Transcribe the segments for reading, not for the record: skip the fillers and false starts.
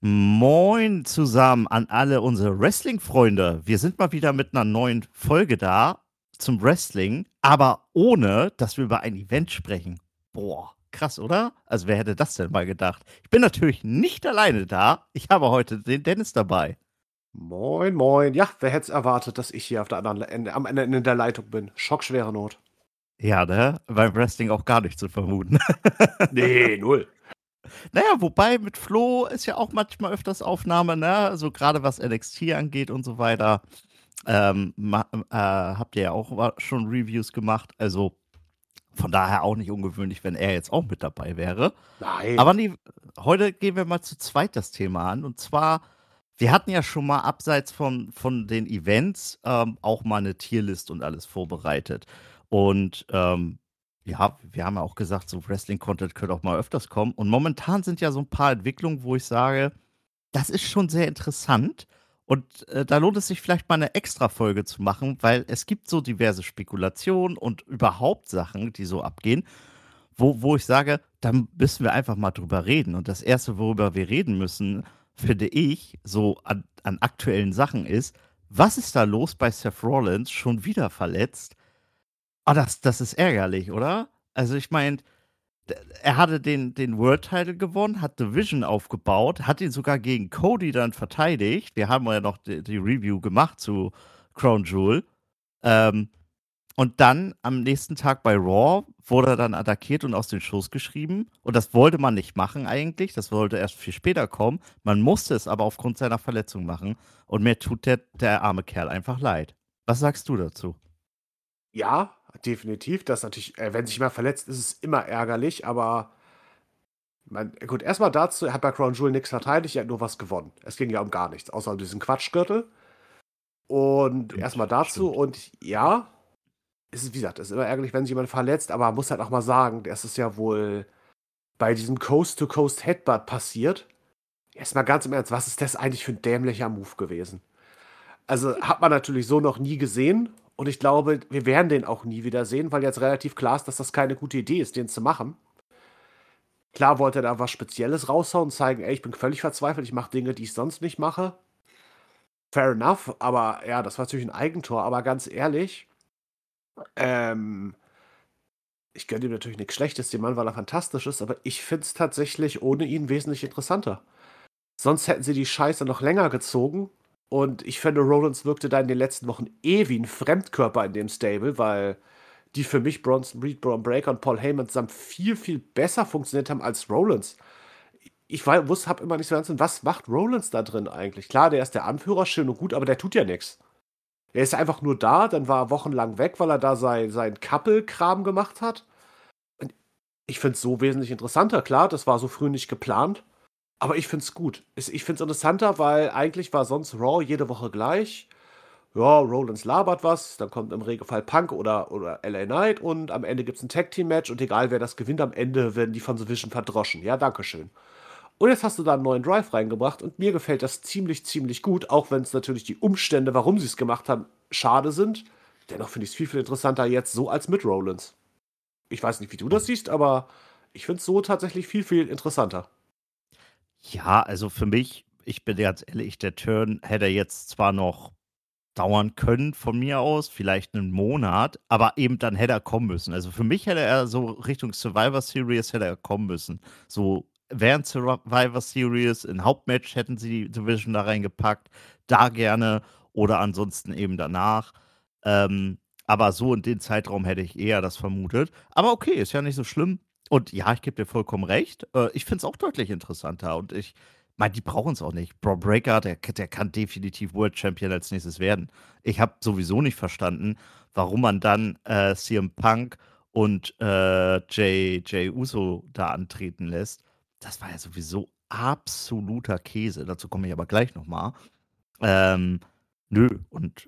Moin zusammen an alle unsere Wrestling-Freunde. Wir sind mal wieder mit einer neuen Folge da zum Wrestling, aber ohne, dass wir über ein Event sprechen. Boah, krass, oder? Also wer hätte das denn mal gedacht? Ich bin natürlich nicht alleine da. Ich habe heute den Dennis dabei. Moin, moin. Ja, wer hätte es erwartet, dass ich hier auf der anderen Ende, am Ende der Leitung bin? Schockschwere Not. Ja, ne? Beim Wrestling auch gar nicht zu vermuten. Nee, null. Naja, wobei mit Flo ist ja auch manchmal öfters Aufnahme, ne? So gerade was NXT angeht und so weiter. Habt ihr ja auch schon Reviews gemacht. Also von daher auch nicht ungewöhnlich, wenn er jetzt auch mit dabei wäre. Nein. Aber nee, heute gehen wir mal zu zweit das Thema an. Und zwar, wir hatten ja schon mal abseits von den Events auch mal eine Tierlist und alles vorbereitet. Und ja, wir haben ja auch gesagt, so Wrestling-Content könnte auch mal öfters kommen. Und momentan sind ja so ein paar Entwicklungen, wo ich sage, das ist schon sehr interessant. Und da lohnt es sich vielleicht mal eine Extra-Folge zu machen, weil es gibt so diverse Spekulationen und überhaupt Sachen, die so abgehen, wo ich sage, da müssen wir einfach mal drüber reden. Und das Erste, worüber wir reden müssen, finde ich, so an aktuellen Sachen ist, was ist da los bei Seth Rollins? Schon wieder verletzt? Ah, das ist ärgerlich, oder? Also ich meine, er hatte den World Title gewonnen, hat Division aufgebaut, hat ihn sogar gegen Cody dann verteidigt. Wir haben ja noch die Review gemacht zu Crown Jewel. Ähm, und dann am nächsten Tag bei Raw wurde er dann attackiert und aus den Shows geschrieben. Und das wollte man nicht machen eigentlich. Das wollte erst viel später kommen. Man musste es aber aufgrund seiner Verletzung machen. Und mir tut der arme Kerl einfach leid. Was sagst du dazu? Ja, definitiv. Das ist natürlich, wenn sich mal verletzt, ist es immer ärgerlich, aber gut, erstmal dazu, er hat bei Crown Jewel nichts verteidigt, er hat nur was gewonnen. Es ging ja um gar nichts, außer um diesen Quatschgürtel. Und erstmal Stimmt, dazu, stimmt. und ja, es ist, wie gesagt, es ist immer ärgerlich, wenn sich jemand verletzt, aber man muss halt auch mal sagen, es ist ja wohl bei diesem Coast-to-Coast Headbutt passiert. Erstmal ganz im Ernst, was ist das eigentlich für ein dämlicher Move gewesen? Also hat man natürlich so noch nie gesehen. Und ich glaube, wir werden den auch nie wieder sehen, weil jetzt relativ klar ist, dass das keine gute Idee ist, den zu machen. Klar wollte er da was Spezielles raushauen und zeigen, ey, ich bin völlig verzweifelt, ich mache Dinge, die ich sonst nicht mache. Fair enough, aber ja, das war natürlich ein Eigentor. Aber ganz ehrlich, ähm, ich gönne ihm natürlich nichts Schlechtes, dem Mann, weil er fantastisch ist, aber ich finde es tatsächlich ohne ihn wesentlich interessanter. Sonst hätten sie die Scheiße noch länger gezogen. Und ich finde, Rollins wirkte da in den letzten Wochen wie ein Fremdkörper in dem Stable, weil die für mich Bronson Reed, Braun Breaker und Paul Heyman zusammen viel, viel besser funktioniert haben als Rollins. Ich habe immer nicht so ganz, was macht Rollins da drin eigentlich? Klar, der ist der Anführer, schön und gut, aber der tut ja nichts. Er ist einfach nur da, dann war er wochenlang weg, weil er da sein Couple-Kram gemacht hat. Und ich finde es so wesentlich interessanter. Klar, das war so früh nicht geplant. Aber ich find's gut. Ich find's interessanter, weil eigentlich war sonst Raw jede Woche gleich. Ja, Rollins labert was, dann kommt im Regelfall Punk oder LA Knight und am Ende gibt's ein Tag-Team-Match und egal wer das gewinnt, am Ende werden die von The Vision verdroschen. Ja, dankeschön. Und jetzt hast du da einen neuen Drive reingebracht und mir gefällt das ziemlich, ziemlich gut, auch wenn es natürlich die Umstände, warum sie es gemacht haben, schade sind. Dennoch finde ich es viel, viel interessanter jetzt so als mit Rollins. Ich weiß nicht, wie du das siehst, aber ich finde es so tatsächlich viel, viel interessanter. Ja, also für mich, ich bin ganz ehrlich, der Turn hätte jetzt zwar noch dauern können von mir aus, vielleicht einen Monat, aber eben dann hätte er kommen müssen. Also für mich hätte er so Richtung Survivor Series hätte er kommen müssen. So während Survivor Series, in Hauptmatch hätten sie die Division da reingepackt, da gerne oder ansonsten eben danach. Aber so in den Zeitraum hätte ich eher das vermutet. Aber okay, ist ja nicht so schlimm. Und ja, ich gebe dir vollkommen recht. Ich finde es auch deutlich interessanter. Und ich meine, die brauchen es auch nicht. Braun Breaker, der kann definitiv World Champion als nächstes werden. Ich habe sowieso nicht verstanden, warum man dann CM Punk und Jay Uso da antreten lässt. Das war ja sowieso absoluter Käse. Dazu komme ich aber gleich nochmal. Ähm, nö, und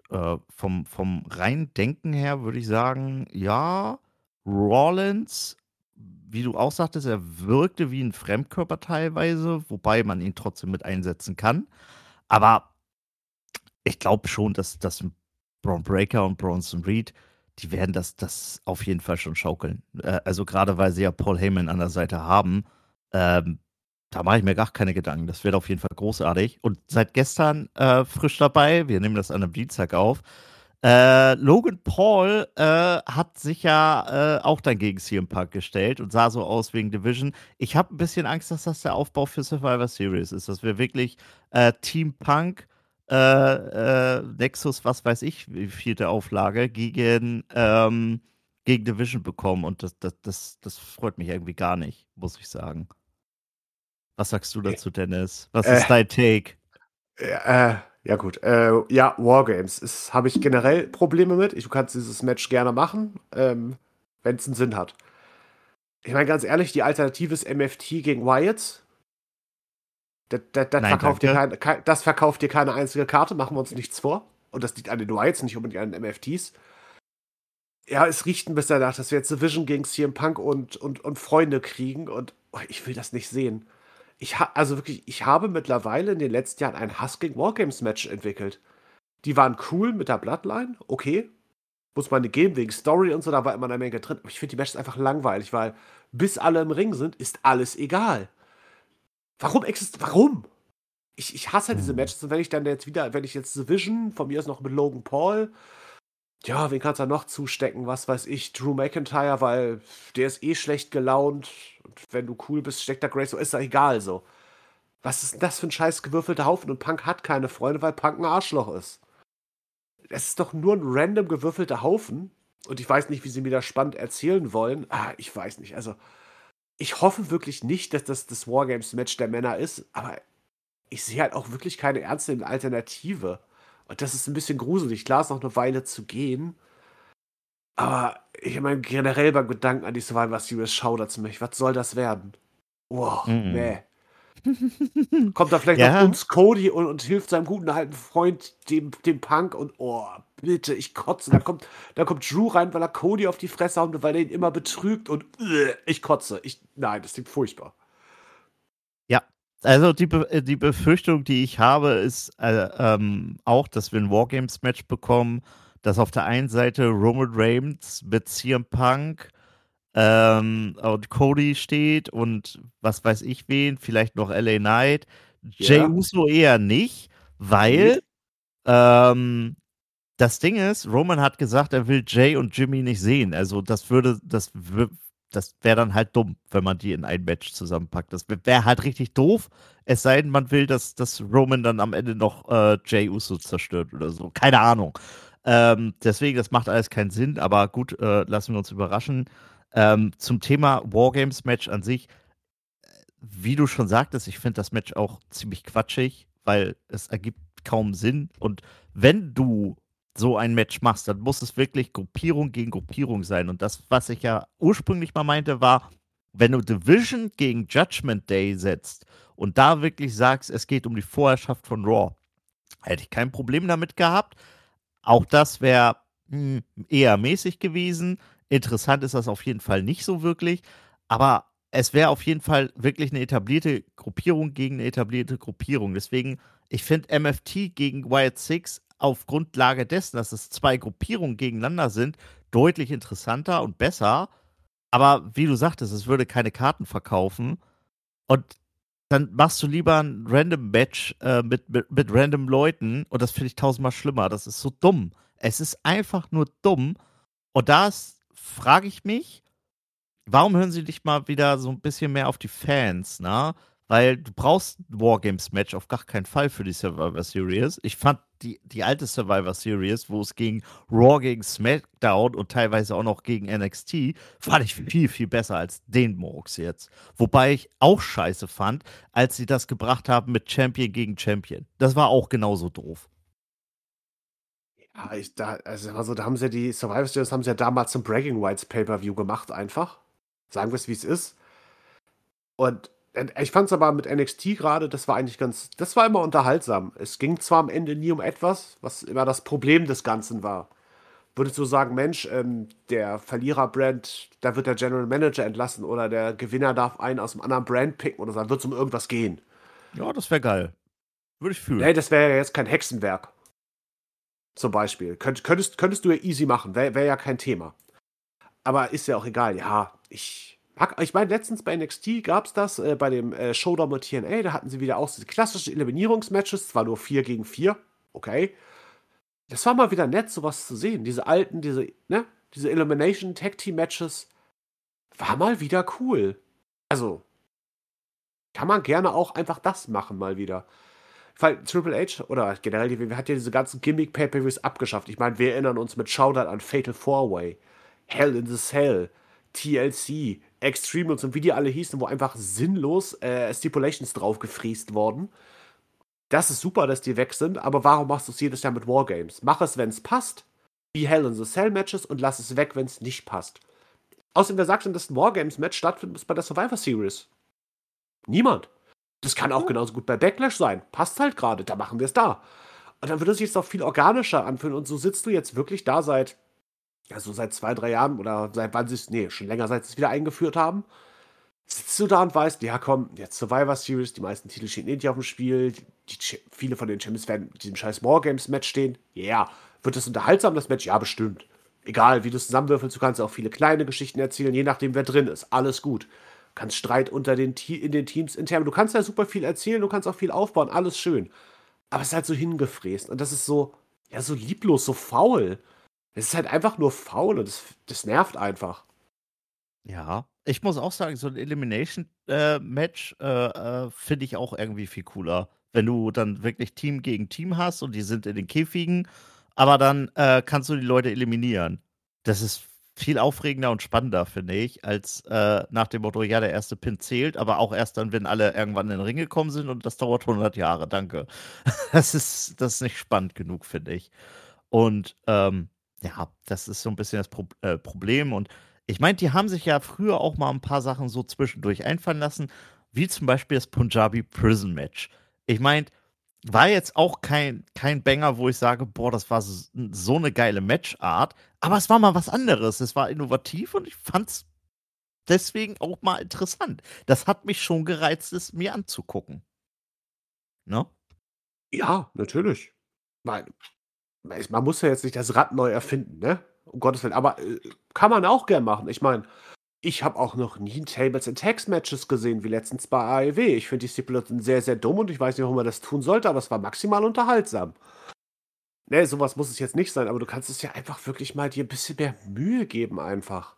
vom reinen Denken her würde ich sagen, ja, Rollins, wie du auch sagtest, er wirkte wie ein Fremdkörper teilweise, wobei man ihn trotzdem mit einsetzen kann. Aber ich glaube schon, dass Braun Breaker und Bronson Reed, die werden das auf jeden Fall schon schaukeln. Also gerade weil sie ja Paul Heyman an der Seite haben. Ähm, Da mache ich mir gar keine Gedanken. Das wird auf jeden Fall großartig. Und seit gestern frisch dabei, wir nehmen das an einem Dienstag auf. Logan Paul hat sich ja auch dann gegen CM Punk gestellt und sah so aus wegen Division. Ich habe ein bisschen Angst, dass das der Aufbau für Survivor Series ist, dass wir wirklich Team Punk, Nexus, was weiß ich, wie vielte Auflage, gegen Division bekommen. Und das freut mich irgendwie gar nicht, muss ich sagen. Was sagst du dazu, Dennis? Was Äh, ist dein Take? ja gut. Ja, Wargames. Habe ich generell Probleme mit. Du kannst dieses Match gerne machen, wenn es einen Sinn hat. Ich meine, ganz ehrlich, die Alternative ist MFT gegen Wyatt. Nein, danke. Das verkauft dir keine einzige Karte, machen wir uns nichts vor. Und das liegt an den Wyatts, nicht unbedingt an den MFTs. Ja, es riecht ein bisschen danach, dass wir jetzt Division gegen CM Punk und Freunde kriegen und ich will das nicht sehen. Also wirklich, ich habe mittlerweile in den letzten Jahren ein Hass gegen Wargames Match entwickelt. Die waren cool mit der Bloodline, okay. Muss man nicht geben, wegen Story und so, da war immer eine Menge drin. Aber ich finde die Matches einfach langweilig, weil bis alle im Ring sind, ist alles egal. Warum? Ich hasse halt diese Hm. Matches und wenn ich jetzt Division, von mir aus noch mit Logan Paul, ja, wen kannst du da noch zustecken? Was weiß ich, Drew McIntyre, weil der ist eh schlecht gelaunt. Und wenn du cool bist, steckt da Grace, so ist da egal so. Was ist denn das für ein scheiß gewürfelter Haufen? Und Punk hat keine Freunde, weil Punk ein Arschloch ist. Es ist doch nur ein random gewürfelter Haufen. Und ich weiß nicht, wie sie mir das spannend erzählen wollen. Ich weiß nicht. Also, ich hoffe wirklich nicht, dass das Wargames-Match der Männer ist. Aber ich sehe halt auch wirklich keine ernste Alternative. Und das ist ein bisschen gruselig. Klar, ist noch eine Weile zu gehen. Aber ich meine, generell beim Gedanken an die Survivor Series schaudert es mich. Was soll das werden? Oh, Mhm. nee. Kommt da vielleicht noch Ja, uns Cody und hilft seinem guten alten Freund, dem Punk und oh, bitte, ich kotze. Da kommt Drew rein, weil er Cody auf die Fresse haut, weil er ihn immer betrügt und ich kotze. Nein, das klingt furchtbar. ja. Also die Befürchtung, die ich habe, ist auch, dass wir ein Wargames-Match bekommen, dass auf der einen Seite Roman Reigns mit CM Punk und Cody steht und was weiß ich wen, vielleicht noch LA Knight. Jey Ja, Uso eher nicht, weil nee. ähm, das Ding ist, Roman hat gesagt, er will Jay und Jimmy nicht sehen. Also das wäre dann halt dumm, wenn man die in ein Match zusammenpackt. Das wäre halt richtig doof. Es sei denn, man will, dass Roman dann am Ende noch Jay Uso zerstört oder so. Keine Ahnung. Deswegen, das macht alles keinen Sinn. Aber gut, lassen wir uns überraschen. Zum Thema Wargames-Match an sich, wie du schon sagtest, ich finde das Match auch ziemlich quatschig, weil es ergibt kaum Sinn. Und wenn du so ein Match machst, dann muss es wirklich Gruppierung gegen Gruppierung sein. Und das, was ich ja ursprünglich mal meinte, war, wenn du Division gegen Judgment Day setzt und da wirklich sagst, es geht um die Vorherrschaft von Raw, hätte ich kein Problem damit gehabt. Auch das wäre eher mäßig gewesen. Interessant ist das auf jeden Fall nicht so wirklich. Aber es wäre auf jeden Fall wirklich eine etablierte Gruppierung gegen eine etablierte Gruppierung. Deswegen, ich finde MFT gegen Wyatt Six auf Grundlage dessen, dass es zwei Gruppierungen gegeneinander sind, deutlich interessanter und besser. Aber wie du sagtest, es würde keine Karten verkaufen. Und dann machst du lieber ein Random Match mit random Leuten und das finde ich tausendmal schlimmer. Das ist so dumm. Es ist einfach nur dumm. Und da frage ich mich, warum hören sie nicht mal wieder so ein bisschen mehr auf die Fans, ne? Weil du brauchst ein Wargames-Match auf gar keinen Fall für die Survivor Series. Ich fand die alte Survivor Series, wo es ging Raw gegen SmackDown und teilweise auch noch gegen NXT, fand ich viel, viel besser als den Murks jetzt. Wobei ich auch scheiße fand, als sie das gebracht haben mit Champion gegen Champion. Das war auch genauso doof. Ja, da haben sie ja die Survivor Series haben sie ja damals zum Bragging Rights Pay-Per-View gemacht, einfach. Sagen wir es, wie es ist. Und ich fand es aber mit NXT gerade, das war immer unterhaltsam. Es ging zwar am Ende nie um etwas, was immer das Problem des Ganzen war. Würdest du sagen, Mensch, der Verlierer-Brand, da wird der General Manager entlassen oder der Gewinner darf einen aus einem anderen Brand picken oder so, dann wird es um irgendwas gehen. Ja, das wäre geil. Würde ich Nee, fühlen. das wäre ja jetzt kein Hexenwerk, zum Beispiel. Könntest du ja easy machen, wäre ja kein Thema. Aber ist ja auch egal, ja, Ich meine, letztens bei NXT gab es das, bei dem Showdown mit TNA, da hatten sie wieder auch diese klassischen Eliminierungsmatches, zwar nur 4 gegen 4, okay. Das war mal wieder nett, sowas zu sehen. Diese alten, diese Elimination Tag Team Matches, war mal wieder cool. Also, kann man gerne auch einfach das machen mal wieder. Weil Triple H oder generell die WWE hat ja diese ganzen Gimmick-Pay-Per-Views abgeschafft. Ich meine, wir erinnern uns mit Showdown an Fatal 4-Way, Hell in the Cell, TLC, Extreme und wie die alle hießen, wo einfach sinnlos Stipulations drauf gefriest wurden. Das ist super, dass die weg sind, aber warum machst du es jedes Jahr mit Wargames? Mach es, wenn es passt, wie Hell in the Cell Matches, und lass es weg, wenn es nicht passt. Außerdem, wer sagt denn, dass ein Wargames-Match stattfindet muss bei der Survivor Series? Niemand. Das kann auch genauso gut bei Backlash sein. Passt halt gerade, da machen wir es da. Und dann würde es sich jetzt auch viel organischer anfühlen. Und so sitzt du jetzt wirklich da seit 2, 3 Jahren oder seit wann sie es, nee, schon länger, seit sie es wieder eingeführt haben. Sitzt du da und weißt, ja komm, jetzt Survivor Series, die meisten Titel stehen nicht auf dem Spiel, viele von den Champions werden in diesem scheiß Wargames-Match stehen. Ja, yeah. Wird das unterhaltsam, das Match? Ja, bestimmt. Egal, wie du es zusammenwürfelst, du kannst auch viele kleine Geschichten erzählen, je nachdem, wer drin ist. Alles gut. Du kannst Streit in den Teams intern, du kannst ja super viel erzählen, du kannst auch viel aufbauen, alles schön. Aber es ist halt so hingefräst und das ist so, ja, so lieblos, so faul. Es ist halt einfach nur faul und das nervt einfach. Ja, ich muss auch sagen, so ein Elimination-Match finde ich auch irgendwie viel cooler. Wenn du dann wirklich Team gegen Team hast und die sind in den Käfigen, aber dann kannst du die Leute eliminieren. Das ist viel aufregender und spannender, finde ich, als nach dem Motto, ja, der erste Pin zählt, aber auch erst dann, wenn alle irgendwann in den Ring gekommen sind und das dauert 100 Jahre, danke. Das ist nicht spannend genug, finde ich. Und ja, das ist so ein bisschen das Problem. Und ich meine, die haben sich ja früher auch mal ein paar Sachen so zwischendurch einfallen lassen, wie zum Beispiel das Punjabi Prison Match. Ich meine, war jetzt auch kein Banger, wo ich sage, boah, das war so eine geile Matchart, aber es war mal was anderes. Es war innovativ und ich fand's deswegen auch mal interessant. Das hat mich schon gereizt, es mir anzugucken. Ne? Ja, natürlich. Weil man muss ja jetzt nicht das Rad neu erfinden, ne? Um Gottes Willen. Aber kann man auch gern machen. Ich meine, ich habe auch noch nie ein Tables and Tags Matches gesehen, wie letztens bei AEW. Ich finde die Stipulation sehr, sehr dumm und ich weiß nicht, warum man das tun sollte, aber es war maximal unterhaltsam. Ne, sowas muss es jetzt nicht sein, aber du kannst es ja einfach wirklich mal dir ein bisschen mehr Mühe geben, einfach.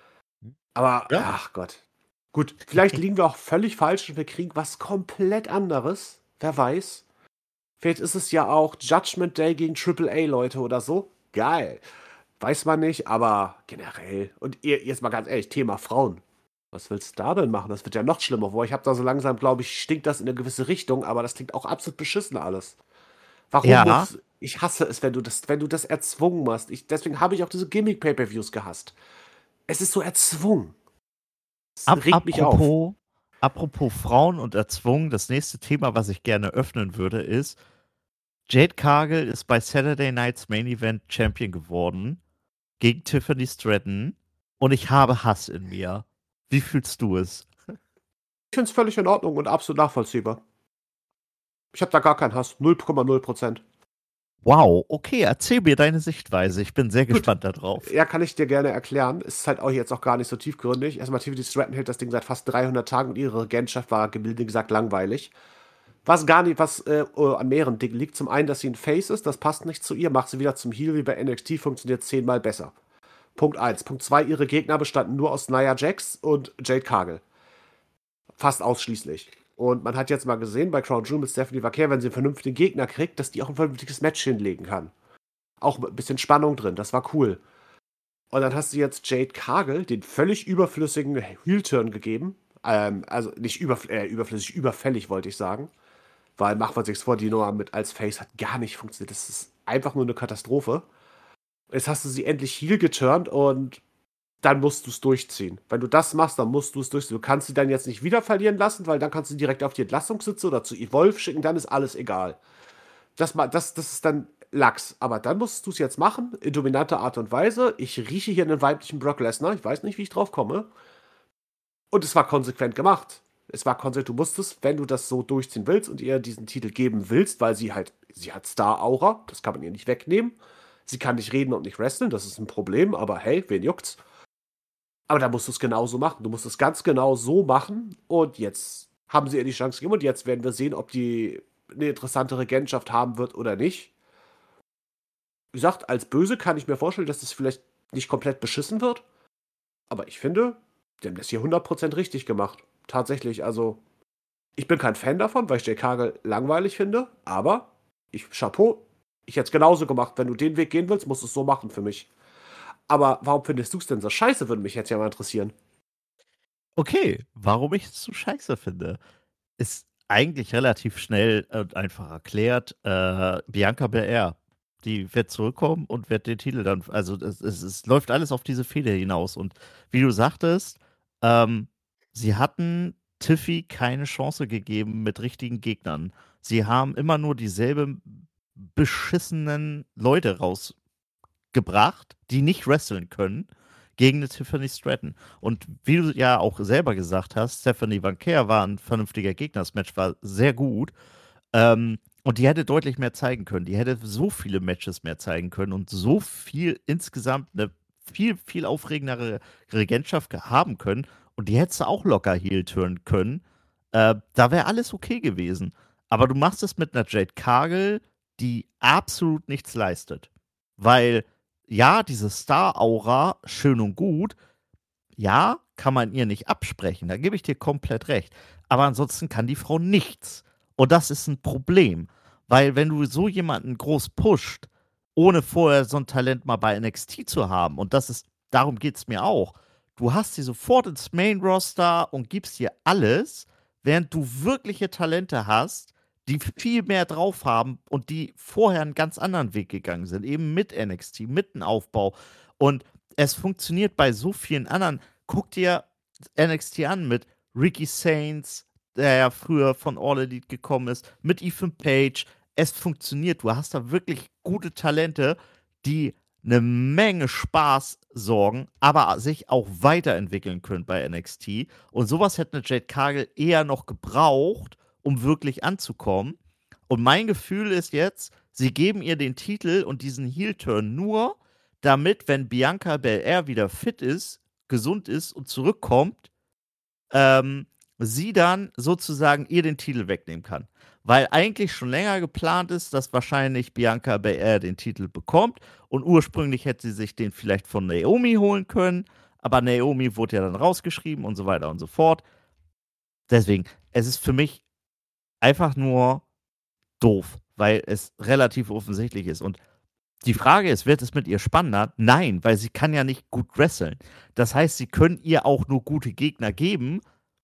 Aber, Ja. ach Gott. Gut, vielleicht liegen wir auch völlig falsch und wir kriegen was komplett anderes. Wer weiß. Vielleicht ist es ja auch Judgment Day gegen Triple A Leute oder so. Geil. Weiß man nicht, aber generell. Und jetzt mal ganz ehrlich, Thema Frauen. Was willst du da denn machen? Das wird ja noch schlimmer. Wo ich habe da so langsam, glaube ich, stinkt das in eine gewisse Richtung, aber das klingt auch absolut beschissen alles. Warum Ja, muss. Ich hasse es, wenn du das erzwungen machst. Deswegen habe ich auch diese Gimmick-Pay-Per-Views gehasst. Es ist so erzwungen. Es regt mich auf. apropos Frauen und erzwungen, das nächste Thema, was ich gerne öffnen würde, ist, Jade Cargill ist bei Saturday Night's Main Event Champion geworden gegen Tiffany Stratton und ich habe Hass in mir. Wie fühlst du es? Ich finde es völlig in Ordnung und absolut nachvollziehbar. Ich habe da gar keinen Hass. 0,0%. Wow, okay, erzähl mir deine Sichtweise. Ich bin sehr Gut. gespannt darauf. Ja, kann ich dir gerne erklären. Ist halt auch jetzt auch gar nicht so tiefgründig. Erstmal, Tiffany Stratton hält das Ding seit fast 300 Tagen und ihre Regentschaft war, gebildet gesagt, langweilig. Was gar nicht, was an mehreren Dingen liegt. Zum einen, dass sie ein Face ist, das passt nicht zu ihr, macht sie wieder zum Heel, wie bei NXT, funktioniert 10-mal besser. Punkt 1. Punkt 2, ihre Gegner bestanden nur aus Nia Jax und Jade Cargill. Fast ausschließlich. Und man hat jetzt mal gesehen, bei Crown Jewel mit Stephanie Vaquer, wenn sie einen vernünftigen Gegner kriegt, dass die auch ein vernünftiges Match hinlegen kann. Auch mit ein bisschen Spannung drin, das war cool. Und dann hast du jetzt Jade Cargill den völlig überflüssigen Heel-Turn gegeben. Also nicht überflüssig, überfällig, wollte ich sagen. Weil, macht man sich's vor, die Nummer mit als Face hat gar nicht funktioniert. Das ist einfach nur eine Katastrophe. Jetzt hast du sie endlich Heel geturnt und dann musst du es durchziehen. Wenn du das machst, dann musst du es durchziehen. Du kannst sie dann jetzt nicht wieder verlieren lassen, weil dann kannst du direkt auf die Entlassungssitze oder zu Evolve schicken, dann ist alles egal. Das ist dann Lachs. Aber dann musst du es jetzt machen, in dominanter Art und Weise. Ich rieche hier einen weiblichen Brock Lesnar. Ich weiß nicht, wie ich drauf komme. Und es war konsequent gemacht. Es war konsequent. Du musstest, wenn du das so durchziehen willst und ihr diesen Titel geben willst, weil sie hat Star-Aura. Das kann man ihr nicht wegnehmen. Sie kann nicht reden und nicht wresteln. Das ist ein Problem. Aber hey, wen juckt's? Aber da musst du es genauso machen. Du musst es ganz genau so machen. Und jetzt haben sie ihr die Chance gegeben. Und jetzt werden wir sehen, ob die eine interessante Regentschaft haben wird oder nicht. Wie gesagt, als Böse kann ich mir vorstellen, dass das vielleicht nicht komplett beschissen wird. Aber ich finde, die haben das hier 100% richtig gemacht. Tatsächlich, also ich bin kein Fan davon, weil ich Jake Hagel langweilig finde. Aber Chapeau, ich hätte es genauso gemacht. Wenn du den Weg gehen willst, musst du es so machen für mich. Aber warum findest du es denn so scheiße, würde mich jetzt ja mal interessieren. Okay, warum ich es so scheiße finde, ist eigentlich relativ schnell und einfach erklärt. Bianca Belair, die wird zurückkommen und wird den Titel dann, also es läuft alles auf diese Fehde hinaus. Und wie du sagtest, ähm, sie hatten Tiffy keine Chance gegeben mit richtigen Gegnern. Sie haben immer nur dieselben beschissenen Leute rausgebracht, die nicht wresteln können, gegen eine Tiffany Stratton. Und wie du ja auch selber gesagt hast, Stephanie Van Keer war ein vernünftiger Gegner. Das Match war sehr gut. Und die hätte deutlich mehr zeigen können. Die hätte so viele Matches mehr zeigen können und so viel insgesamt eine viel, viel aufregendere Regentschaft haben können. Und die hättest du auch locker heel turnen können. Da wäre alles okay gewesen. Aber du machst es mit einer Jade Cargill, die absolut nichts leistet. Weil, ja, diese Star-Aura, schön und gut, ja, kann man ihr nicht absprechen, da gebe ich dir komplett recht. Aber ansonsten kann die Frau nichts. Und das ist ein Problem. Weil wenn du so jemanden groß pusht, ohne vorher so ein Talent mal bei NXT zu haben, und darum geht es mir auch, du hast sie sofort ins Main-Roster und gibst ihr alles, während du wirkliche Talente hast, die viel mehr drauf haben und die vorher einen ganz anderen Weg gegangen sind, eben mit NXT, mit einem Aufbau. Und es funktioniert bei so vielen anderen. Guck dir NXT an mit Ricky Saints, der ja früher von All Elite gekommen ist, mit Ethan Page. Es funktioniert. Du hast da wirklich gute Talente, die eine Menge Spaß sorgen, aber sich auch weiterentwickeln können bei NXT. Und sowas hätte eine Jade Cargill eher noch gebraucht, um wirklich anzukommen. Und mein Gefühl ist jetzt, sie geben ihr den Titel und diesen Heel-Turn nur, damit, wenn Bianca Belair wieder fit ist, gesund ist und zurückkommt, sie dann sozusagen ihr den Titel wegnehmen kann. Weil eigentlich schon länger geplant ist, dass wahrscheinlich Bianca Belair den Titel bekommt und ursprünglich hätte sie sich den vielleicht von Naomi holen können, aber Naomi wurde ja dann rausgeschrieben und so weiter und so fort. Deswegen, es ist für mich einfach nur doof, weil es relativ offensichtlich ist. Und die Frage ist, wird es mit ihr spannender? Nein, weil sie kann ja nicht gut wresteln. Das heißt, sie können ihr auch nur gute Gegner geben.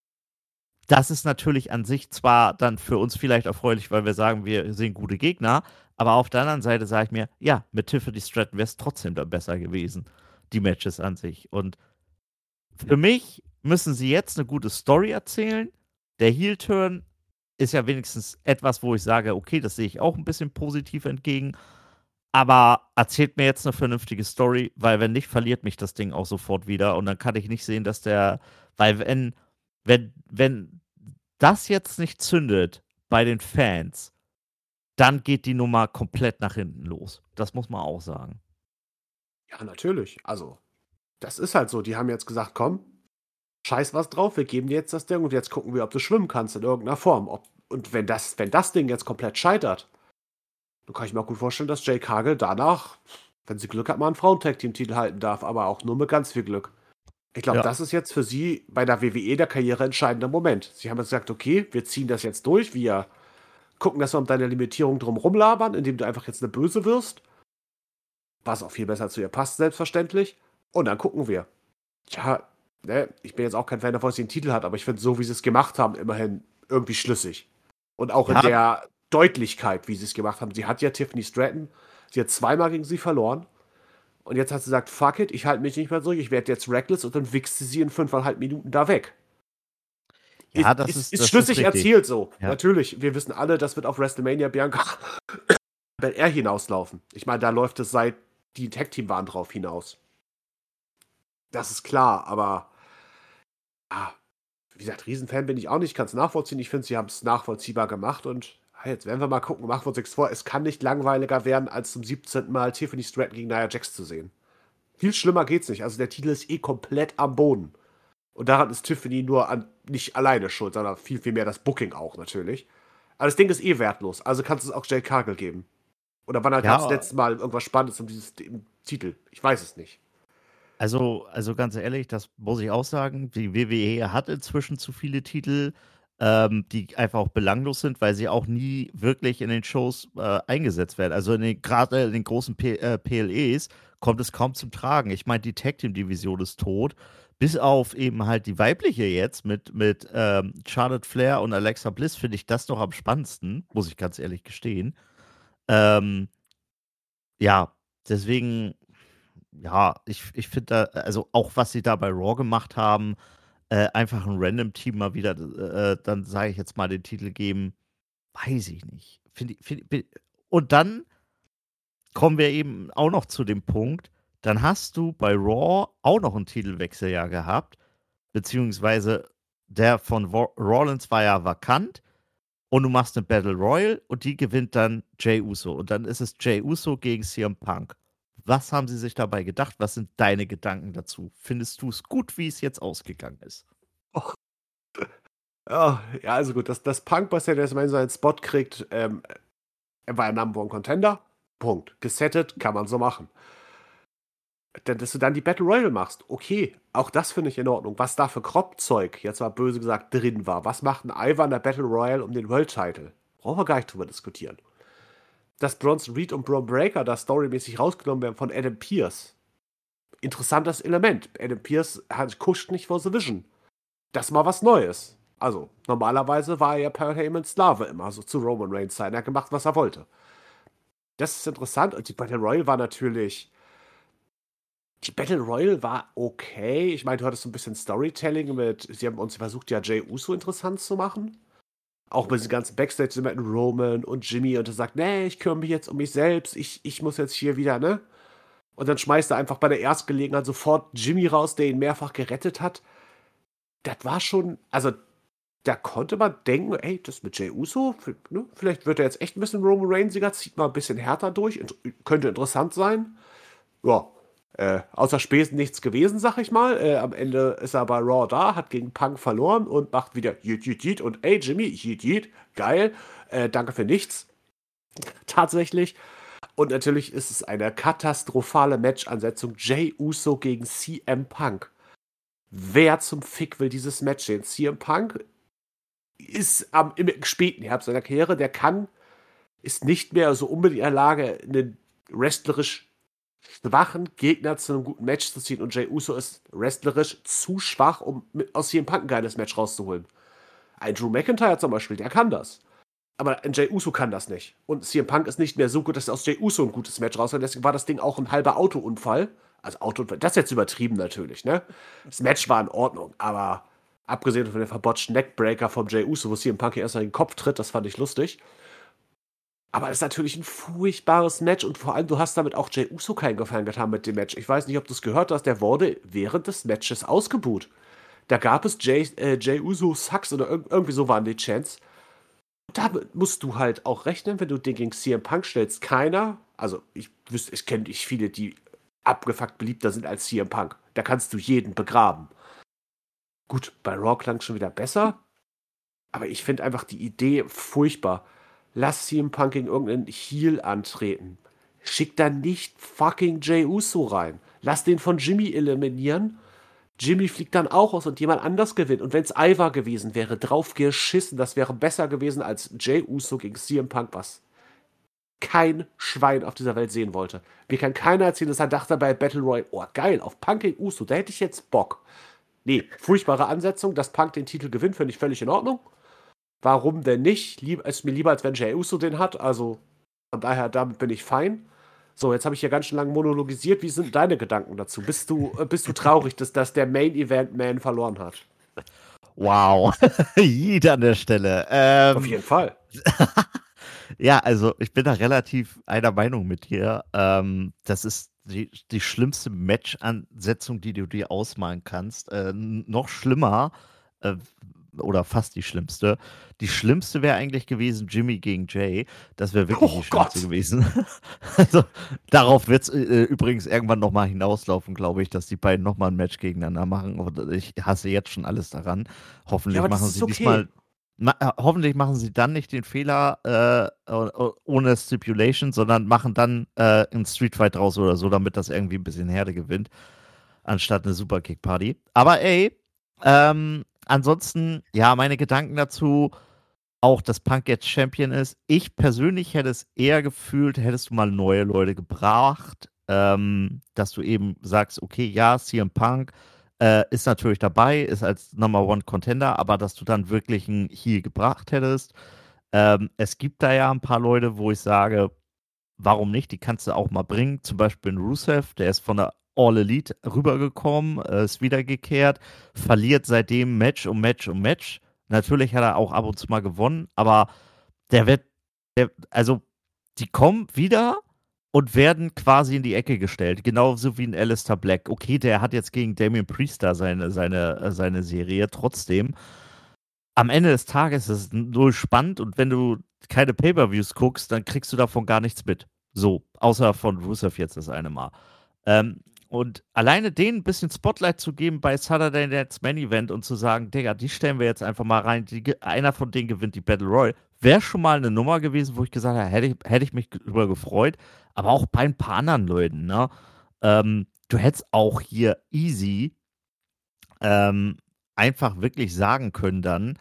Das ist natürlich an sich zwar dann für uns vielleicht erfreulich, weil wir sagen, wir sehen gute Gegner, aber auf der anderen Seite sage ich mir, ja, mit Tiffany Stratton wäre es trotzdem dann besser gewesen, die Matches an sich. Und für mich müssen sie jetzt eine gute Story erzählen. Der Heel-Turn ist ja wenigstens etwas, wo ich sage, okay, das sehe ich auch ein bisschen positiv entgegen. Aber erzählt mir jetzt eine vernünftige Story, weil wenn nicht, verliert mich das Ding auch sofort wieder. Und dann kann ich nicht sehen, dass weil wenn das jetzt nicht zündet bei den Fans, dann geht die Nummer komplett nach hinten los. Das muss man auch sagen. Ja, natürlich. Also, das ist halt so. Die haben jetzt gesagt, komm, scheiß was drauf, wir geben dir jetzt das Ding und jetzt gucken wir, ob du schwimmen kannst in irgendeiner Form. Und wenn das Ding jetzt komplett scheitert, dann kann ich mir auch gut vorstellen, dass Jake Hagel danach, wenn sie Glück hat, mal einen Frauen-Tag-Team-Titel halten darf, aber auch nur mit ganz viel Glück. Ich glaube, Ja. das ist jetzt für sie bei der WWE der Karriere entscheidender Moment. Sie haben jetzt gesagt, okay, wir ziehen das jetzt durch, wir gucken, dass wir um deine Limitierung drum rumlabern, indem du einfach jetzt eine Böse wirst, was auch viel besser zu ihr passt, selbstverständlich. Und dann gucken wir. Tja, ne, ich bin jetzt auch kein Fan davon, dass sie einen Titel hat, aber ich finde, so wie sie es gemacht haben, immerhin irgendwie schlüssig. Und auch in Ja, der Deutlichkeit, wie sie es gemacht haben. Sie hat ja Tiffany Stratton, sie hat zweimal gegen sie verloren. Und jetzt hat sie gesagt, fuck it, ich halte mich nicht mehr zurück, ich werde jetzt reckless und dann wichst sie in 5,5 Minuten da weg. ja, Ist das ist schlüssig richtig. erzählt so. Ja. Natürlich, wir wissen alle, das wird auf WrestleMania Bianca Belair hinauslaufen. Ich meine, da läuft es seit die Tag-Team waren drauf hinaus. Das ist klar, aber wie gesagt, Riesenfan bin ich auch nicht, kann es nachvollziehen. Ich finde, sie haben es nachvollziehbar gemacht und jetzt werden wir mal gucken, machen wir uns nichts vor. Es kann nicht langweiliger werden, als zum 17. Mal Tiffany Stratton gegen Nia Jax zu sehen. Viel schlimmer geht's nicht. Also der Titel ist komplett am Boden. Und daran ist Tiffany nicht alleine schuld, sondern viel, viel mehr das Booking auch natürlich. Aber das Ding ist wertlos. Also kannst du es auch Jade Cargill geben. Oder wann gab es das Ja, letzte Mal irgendwas Spannendes um im Titel? Ich weiß es nicht. also ganz ehrlich, das muss ich auch sagen, die WWE hat inzwischen zu viele Titel, die einfach auch belanglos sind, weil sie auch nie wirklich in den Shows eingesetzt werden. Also gerade in den großen PLEs kommt es kaum zum Tragen. Ich meine, die Tag Team Division ist tot, bis auf eben halt die weibliche jetzt mit Charlotte Flair und Alexa Bliss finde ich das doch am spannendsten, muss ich ganz ehrlich gestehen. Ähm, ja, deswegen. Ja, ich finde da, also auch was sie da bei Raw gemacht haben, einfach ein Random-Team mal wieder, dann sage ich jetzt mal den Titel geben, weiß ich nicht. Und dann kommen wir eben auch noch zu dem Punkt, dann hast du bei Raw auch noch einen Titelwechsel ja gehabt, beziehungsweise der von Rollins war ja vakant und du machst eine Battle Royal und die gewinnt dann Jey Uso. Und dann ist es Jey Uso gegen CM Punk. Was haben sie sich dabei gedacht? Was sind deine Gedanken dazu? Findest du es gut, wie es jetzt ausgegangen ist? Och, ja, also gut, dass Punk bei Saturday Night seinen Spot kriegt, er war ein Number One Contender. Punkt. Gesettet, kann man so machen. Dass du dann die Battle Royale machst, okay, auch das finde ich in Ordnung. Was da für Kropfzeug, jetzt mal böse gesagt, drin war. Was macht ein Ivar in der Battle Royale um den World Title? Brauchen wir gar nicht drüber diskutieren. Dass Bronson Reed und Braun Breaker da storymäßig rausgenommen werden von Adam Pearce. Interessantes Element. Adam Pearce kuscht nicht vor The Vision. Das ist mal was Neues. Also, normalerweise war er ja Paul Heymans Sklave immer, also zu Roman Reigns sein. Er hat gemacht, was er wollte. Das ist interessant. Und die Battle Royale war natürlich. Die Battle Royale war okay. Ich meine, du hattest so ein bisschen Storytelling sie haben uns versucht, ja Jey Uso interessant zu machen. Auch bei diesen ganzen Backstage mit Roman und Jimmy und er sagt, nee, ich kümmere mich jetzt um mich selbst, ich muss jetzt hier wieder, ne? Und dann schmeißt er einfach bei der Erstgelegenheit sofort Jimmy raus, der ihn mehrfach gerettet hat. Das war schon, also da konnte man denken, ey, das mit Jey Uso, ne? Vielleicht wird er jetzt echt ein bisschen Roman Reignsiger, zieht mal ein bisschen härter durch, könnte interessant sein. Ja, außer Spesen nichts gewesen, sag ich mal. Am Ende ist er bei Raw da, hat gegen Punk verloren und macht wieder Yeet, Yeet, Yeet und ey, Jimmy, Yeet, Yeet, geil, danke für nichts. Tatsächlich. Und natürlich ist es eine katastrophale Matchansetzung. Jey Uso gegen CM Punk. Wer zum Fick will dieses Match sehen? CM Punk ist im späten Herbst seiner Karriere, ist nicht mehr so unbedingt in der Lage, einen wrestlerisch schwachen Gegner zu einem guten Match zu ziehen und Jey Uso ist wrestlerisch zu schwach, um aus CM Punk ein geiles Match rauszuholen. Ein Drew McIntyre zum Beispiel, der kann das. Aber ein Jey Uso kann das nicht. Und CM Punk ist nicht mehr so gut, dass aus Jey Uso ein gutes Match rausholt. Deswegen war das Ding auch ein halber Autounfall. Also Autounfall, das ist jetzt übertrieben natürlich, ne? Das Match war in Ordnung, aber abgesehen von dem verbotschten Neckbreaker vom Jey Uso, wo CM Punk hier erst in den Kopf tritt, das fand ich lustig. Aber es ist natürlich ein furchtbares Match und vor allem, du hast damit auch Jey Uso keinen Gefallen getan mit dem Match. Ich weiß nicht, ob du es gehört hast, der wurde während des Matches ausgebuht. Da gab es Jey Uso Sucks oder irgendwie so waren die Chants. Und damit musst du halt auch rechnen, wenn du den gegen CM Punk stellst. Keiner, also ich kenne nicht viele, die abgefuckt beliebter sind als CM Punk. Da kannst du jeden begraben. Gut, bei Raw klang es schon wieder besser, aber ich finde einfach die Idee furchtbar. Lass CM Punk gegen irgendeinen Heel antreten. Schick da nicht fucking Jey Uso rein. Lass den von Jimmy eliminieren. Jimmy fliegt dann auch aus und jemand anders gewinnt. Und wenn es Ivar gewesen wäre, drauf geschissen, das wäre besser gewesen als Jey Uso gegen CM Punk, was kein Schwein auf dieser Welt sehen wollte. Mir kann keiner erzählen, dass er dachte bei Battle Royale, oh geil, auf Punk gegen Uso, da hätte ich jetzt Bock. Nee, furchtbare Ansetzung, dass Punk den Titel gewinnt, finde ich völlig in Ordnung. Warum denn nicht? Ist mir lieber, als wenn Jey Uso den hat. Also, von daher, damit bin ich fein. So, jetzt habe ich hier ganz schön lange monologisiert. Wie sind deine Gedanken dazu? Bist du traurig, dass der Main Event Man verloren hat? Wow. Jeder an der Stelle. Auf jeden Fall. Ja, also ich bin da relativ einer Meinung mit dir. Das ist die schlimmste Match-Ansetzung, die du dir ausmalen kannst. Noch schlimmer, oder fast die schlimmste. Die schlimmste wäre eigentlich gewesen Jimmy gegen Jay. Das wäre wirklich Oh die schlimmste Gott! gewesen. Also darauf wird es übrigens irgendwann nochmal hinauslaufen, glaube ich, dass die beiden nochmal ein Match gegeneinander machen. Und ich hasse jetzt schon alles daran. Ja, Hoffentlich aber das machen ist sie diesmal, okay. hoffentlich machen sie dann nicht den Fehler ohne Stipulation, sondern machen dann einen Street Fight draus oder so, damit das irgendwie ein bisschen Herde gewinnt, anstatt eine Superkick-Party. Aber ey, ansonsten, ja, meine Gedanken dazu, auch dass Punk jetzt Champion ist. Ich persönlich hätte es eher gefühlt, hättest du mal neue Leute gebracht, dass du eben sagst, okay, ja, CM Punk ist natürlich dabei, ist als Number One Contender, aber dass du dann wirklich einen Heel gebracht hättest. Es gibt da ja ein paar Leute, wo ich sage, warum nicht? Die kannst du auch mal bringen. Zum Beispiel in Rusev, der ist von der All Elite rübergekommen, ist wiedergekehrt, verliert seitdem Match um Match um Match. Natürlich hat er auch ab und zu mal gewonnen, aber der wird, also die kommen wieder und werden quasi in die Ecke gestellt. Genauso wie ein Alistair Black. Okay, der hat jetzt gegen Damian Priest da seine Serie. Trotzdem, am Ende des Tages ist es null spannend und wenn du keine Pay-Per-Views guckst, dann kriegst du davon gar nichts mit. So, außer von Rusev jetzt das eine Mal. Ähm, und alleine denen ein bisschen Spotlight zu geben bei Saturday Night's Main Event und zu sagen, Digga, die stellen wir jetzt einfach mal rein, einer von denen gewinnt die Battle Royale, wäre schon mal eine Nummer gewesen, wo ich gesagt habe, hätte ich mich drüber gefreut. Aber auch bei ein paar anderen Leuten, ne? Du hättest auch hier easy ähm, einfach wirklich sagen können dann,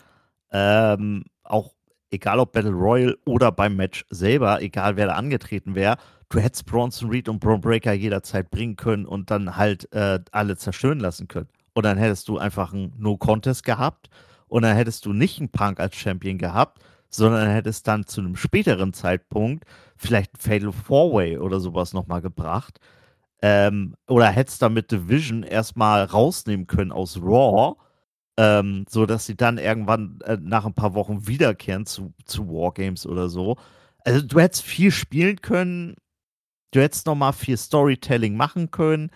auch egal ob Battle Royale oder beim Match selber, egal wer da angetreten wäre, du hättest Bronson Reed und Braun Breaker jederzeit bringen können und dann halt alle zerstören lassen können. Und dann hättest du einfach einen No-Contest gehabt und dann hättest du nicht einen Punk als Champion gehabt, sondern hättest dann zu einem späteren Zeitpunkt vielleicht ein Fatal Four-Way oder sowas nochmal gebracht. Oder hättest damit Division erstmal rausnehmen können aus Raw, so dass sie dann irgendwann nach ein paar Wochen wiederkehren zu Wargames oder so. Also du hättest viel spielen können, du hättest noch mal viel Storytelling machen können.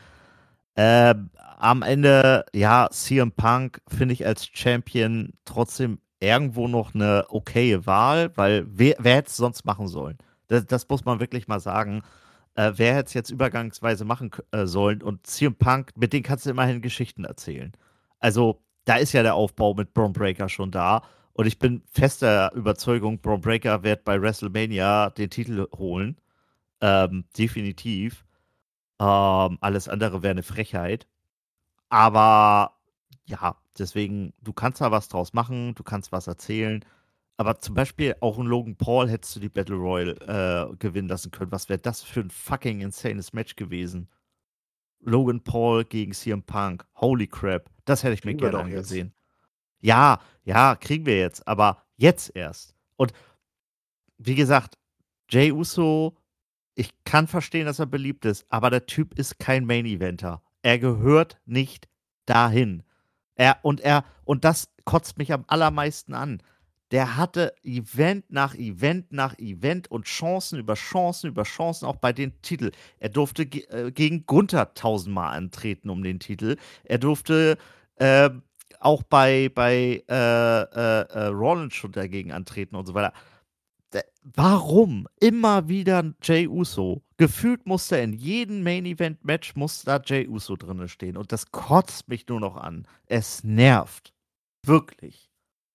Am Ende, ja, CM Punk finde ich als Champion trotzdem irgendwo noch eine okaye Wahl, weil wer hätte es sonst machen sollen? Das muss man wirklich mal sagen. Wer hätte es jetzt übergangsweise machen sollen? Und CM Punk, mit denen kannst du immerhin Geschichten erzählen. Also, da ist ja der Aufbau mit Braun Breaker schon da. Und ich bin fester Überzeugung, Braun Breaker wird bei WrestleMania den Titel holen. Definitiv. Alles andere wäre eine Frechheit. Aber ja, deswegen, du kannst da was draus machen, du kannst was erzählen. Aber zum Beispiel auch in Logan Paul hättest du die Battle Royale gewinnen lassen können. Was wäre das für ein fucking insanes Match gewesen? Logan Paul gegen CM Punk. Holy crap. Das hätte ich mir Kriegen wir gerne doch jetzt. angesehen. Ja, ja, kriegen wir jetzt, aber jetzt erst. Und wie gesagt, Jey Uso, ich kann verstehen, dass er beliebt ist, aber der Typ ist kein Main-Eventer. Er gehört nicht dahin. Und das kotzt mich am allermeisten an. Der hatte Event nach Event nach Event und Chancen über Chancen über Chancen, auch bei den Titeln. Er durfte gegen Gunther tausendmal antreten um den Titel. Er durfte äh, auch bei Rollins schon dagegen antreten und so weiter. Warum immer wieder Jey Uso? Gefühlt musste in jedem Main Event Match muss da Jey Uso drinne stehen und das kotzt mich nur noch an. Es nervt. Wirklich.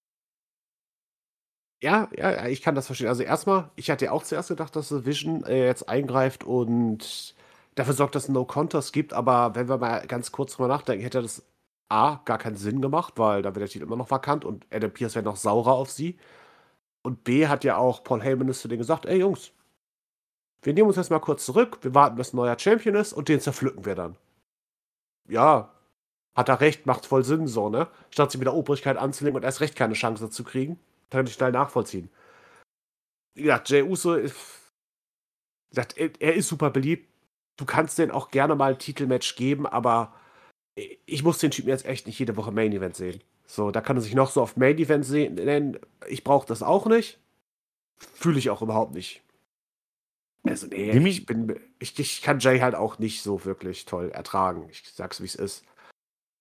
Ja, ja, ich kann das verstehen. Also erstmal, ich hatte ja auch zuerst gedacht, dass The Vision jetzt eingreift und dafür sorgt, dass es No Contest gibt, aber wenn wir mal ganz kurz drüber nachdenken, hätte das A, gar keinen Sinn gemacht, weil da wäre der Titel immer noch vakant und Adam Pearce wäre noch saurer auf sie. Und B hat ja auch Paul Heyman zu denen gesagt, ey Jungs, wir nehmen uns jetzt mal kurz zurück, wir warten, bis ein neuer Champion ist und den zerpflücken wir dann. Ja, hat er recht, macht voll Sinn so, ne? Statt sie mit der Obrigkeit anzulegen und erst recht keine Chance zu kriegen, kann ich schnell nachvollziehen. Ja, Jey Uso, er ist super beliebt. Du kannst den auch gerne mal ein Titelmatch geben, aber ich muss den Typen jetzt echt nicht jede Woche Main Event sehen. So, da kann er sich noch so oft Main Event nennen. Ich brauche das auch nicht. Fühle ich auch überhaupt nicht. Also, nee, Jimmy, ich kann Jay halt auch nicht so wirklich toll ertragen. Ich sag's, wie es ist.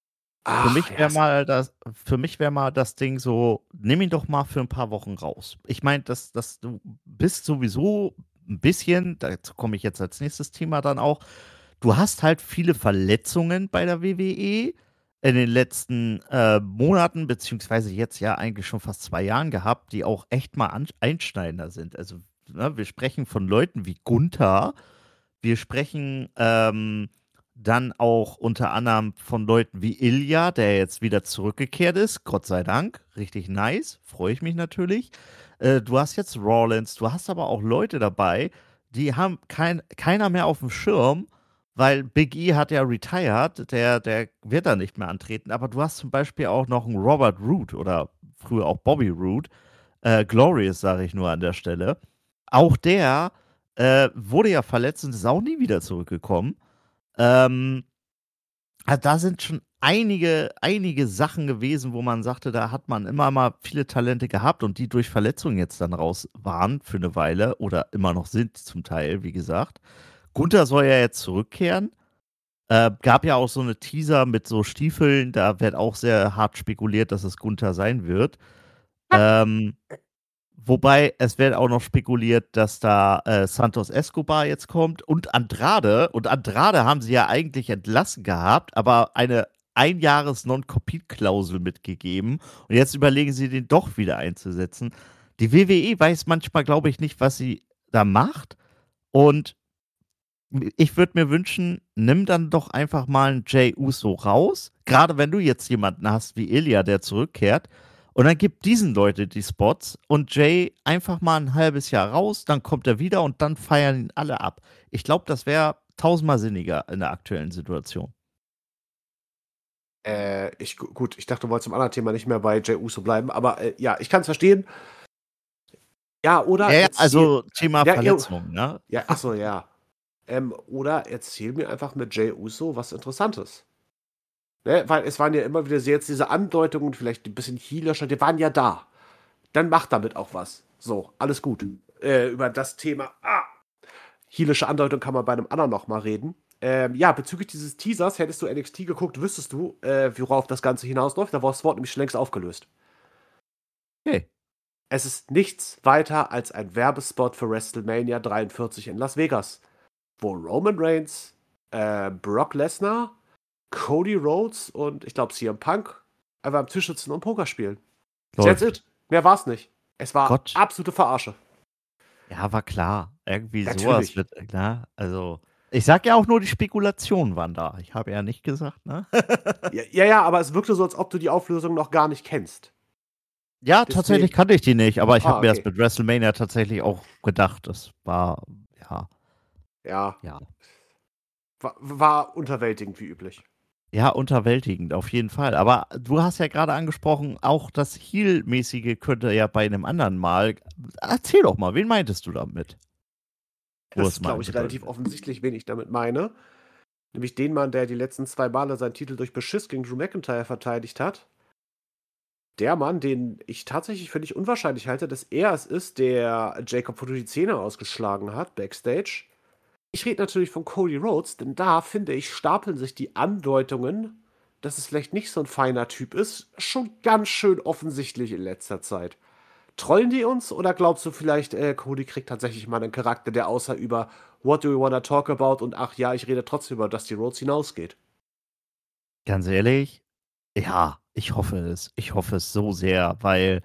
Für Ach, mich ja. wäre mal das Ding so, nimm ihn doch mal für ein paar Wochen raus. Ich meine, du bist sowieso ein bisschen, dazu komme ich jetzt als nächstes Thema dann auch, du hast halt viele Verletzungen bei der WWE in den letzten Monaten, beziehungsweise jetzt ja eigentlich schon fast 2 Jahren gehabt, die auch echt mal einschneidender sind. Also, ne, wir sprechen von Leuten wie Gunther, wir sprechen dann auch unter anderem von Leuten wie Ilja, der jetzt wieder zurückgekehrt ist. Gott sei Dank. Richtig nice. Freue ich mich natürlich. Du hast jetzt Rollins, du hast aber auch Leute dabei, die haben keiner mehr auf dem Schirm, weil Big E hat ja retired, der wird da nicht mehr antreten. Aber du hast zum Beispiel auch noch einen Robert Roode oder früher auch Bobby Roode. Glorious, sage ich nur an der Stelle. Auch der wurde ja verletzt und ist auch nie wieder zurückgekommen. Ähm, also da sind schon einige Sachen gewesen, wo man sagte, da hat man immer mal viele Talente gehabt und die durch Verletzungen jetzt dann raus waren für eine Weile oder immer noch sind zum Teil, wie gesagt. Gunther soll ja jetzt zurückkehren. Gab ja auch so eine Teaser mit so Stiefeln, da wird auch sehr hart spekuliert, dass es Gunther sein wird. Ähm, Wobei, es wird auch noch spekuliert, dass da Santos Escobar jetzt kommt und Andrade. Und Andrade haben sie ja eigentlich entlassen gehabt, aber eine Einjahres-Non-Compete-Klausel mitgegeben. Und jetzt überlegen sie, den doch wieder einzusetzen. Die WWE weiß manchmal, glaube ich, nicht, was sie da macht. Und ich würde mir wünschen, nimm dann doch einfach mal einen Jey Uso raus. Gerade wenn du jetzt jemanden hast wie Ilya, der zurückkehrt. Und dann gib diesen Leute die Spots und Jay einfach mal ein halbes Jahr raus, dann kommt er wieder und dann feiern ihn alle ab. Ich glaube, das wäre tausendmal sinniger in der aktuellen Situation. Gut, ich dachte, du wolltest zum anderen Thema nicht mehr bei Jey Uso bleiben, aber ja, ich kann es verstehen. Ja, oder Ja, erzähl. also Thema Ja, Verletzung, ne? ja, achso, ja. Oder erzähl mir einfach mit Jey Uso was Interessantes. Ne? Weil es waren ja immer wieder jetzt diese Andeutungen, vielleicht ein bisschen healerischer, die waren ja da. Dann macht damit auch was. So, alles gut. Über das Thema heelische Andeutung kann man bei einem anderen noch mal reden. Ja, bezüglich dieses Teasers, hättest du NXT geguckt, wüsstest du, worauf das Ganze hinausläuft. Da war das Wort nämlich schon längst aufgelöst. Okay. Es ist nichts weiter als ein Werbespot für WrestleMania 43 in Las Vegas, wo Roman Reigns, Brock Lesnar, Cody Rhodes und ich glaube CM Punk einfach am Tisch sitzen und Poker spielen. That's it. Mehr war's nicht. Es war Gott. absolute Verarsche. Ja, war klar. Irgendwie Natürlich. sowas wird, klar. Also, ich sag ja auch nur, die Spekulationen waren da. Ich habe ja nicht gesagt, ne? Ja, aber es wirkte so, als ob du die Auflösung noch gar nicht kennst. Ja, Deswegen. tatsächlich kannte ich die nicht, aber ich habe mir Okay. das mit WrestleMania tatsächlich auch gedacht. Das war, ja, Ja. ja. War unterwältigend wie üblich. Ja, unterwältigend, auf jeden Fall. Aber du hast ja gerade angesprochen, auch das Heel-mäßige könnte ja bei einem anderen Mal. Erzähl doch mal, wen meintest du damit? Das ist, glaube ich, relativ offensichtlich, wen ich damit meine. Nämlich den Mann, der die letzten 2 Male seinen Titel durch Beschiss gegen Drew McIntyre verteidigt hat. Der Mann, den ich tatsächlich völlig unwahrscheinlich halte, dass er es ist, der Jacob Fatu die Zähne ausgeschlagen hat, backstage. Ich rede natürlich von Cody Rhodes, denn da, finde ich, stapeln sich die Andeutungen, dass es vielleicht nicht so ein feiner Typ ist, schon ganz schön offensichtlich in letzter Zeit. Trollen die uns oder glaubst du vielleicht, Cody kriegt tatsächlich mal einen Charakter, der außer über What do we wanna talk about und ach ja, ich rede trotzdem über Dusty Rhodes hinausgeht? Ganz ehrlich, ja, ich hoffe es. Ich hoffe es so sehr, weil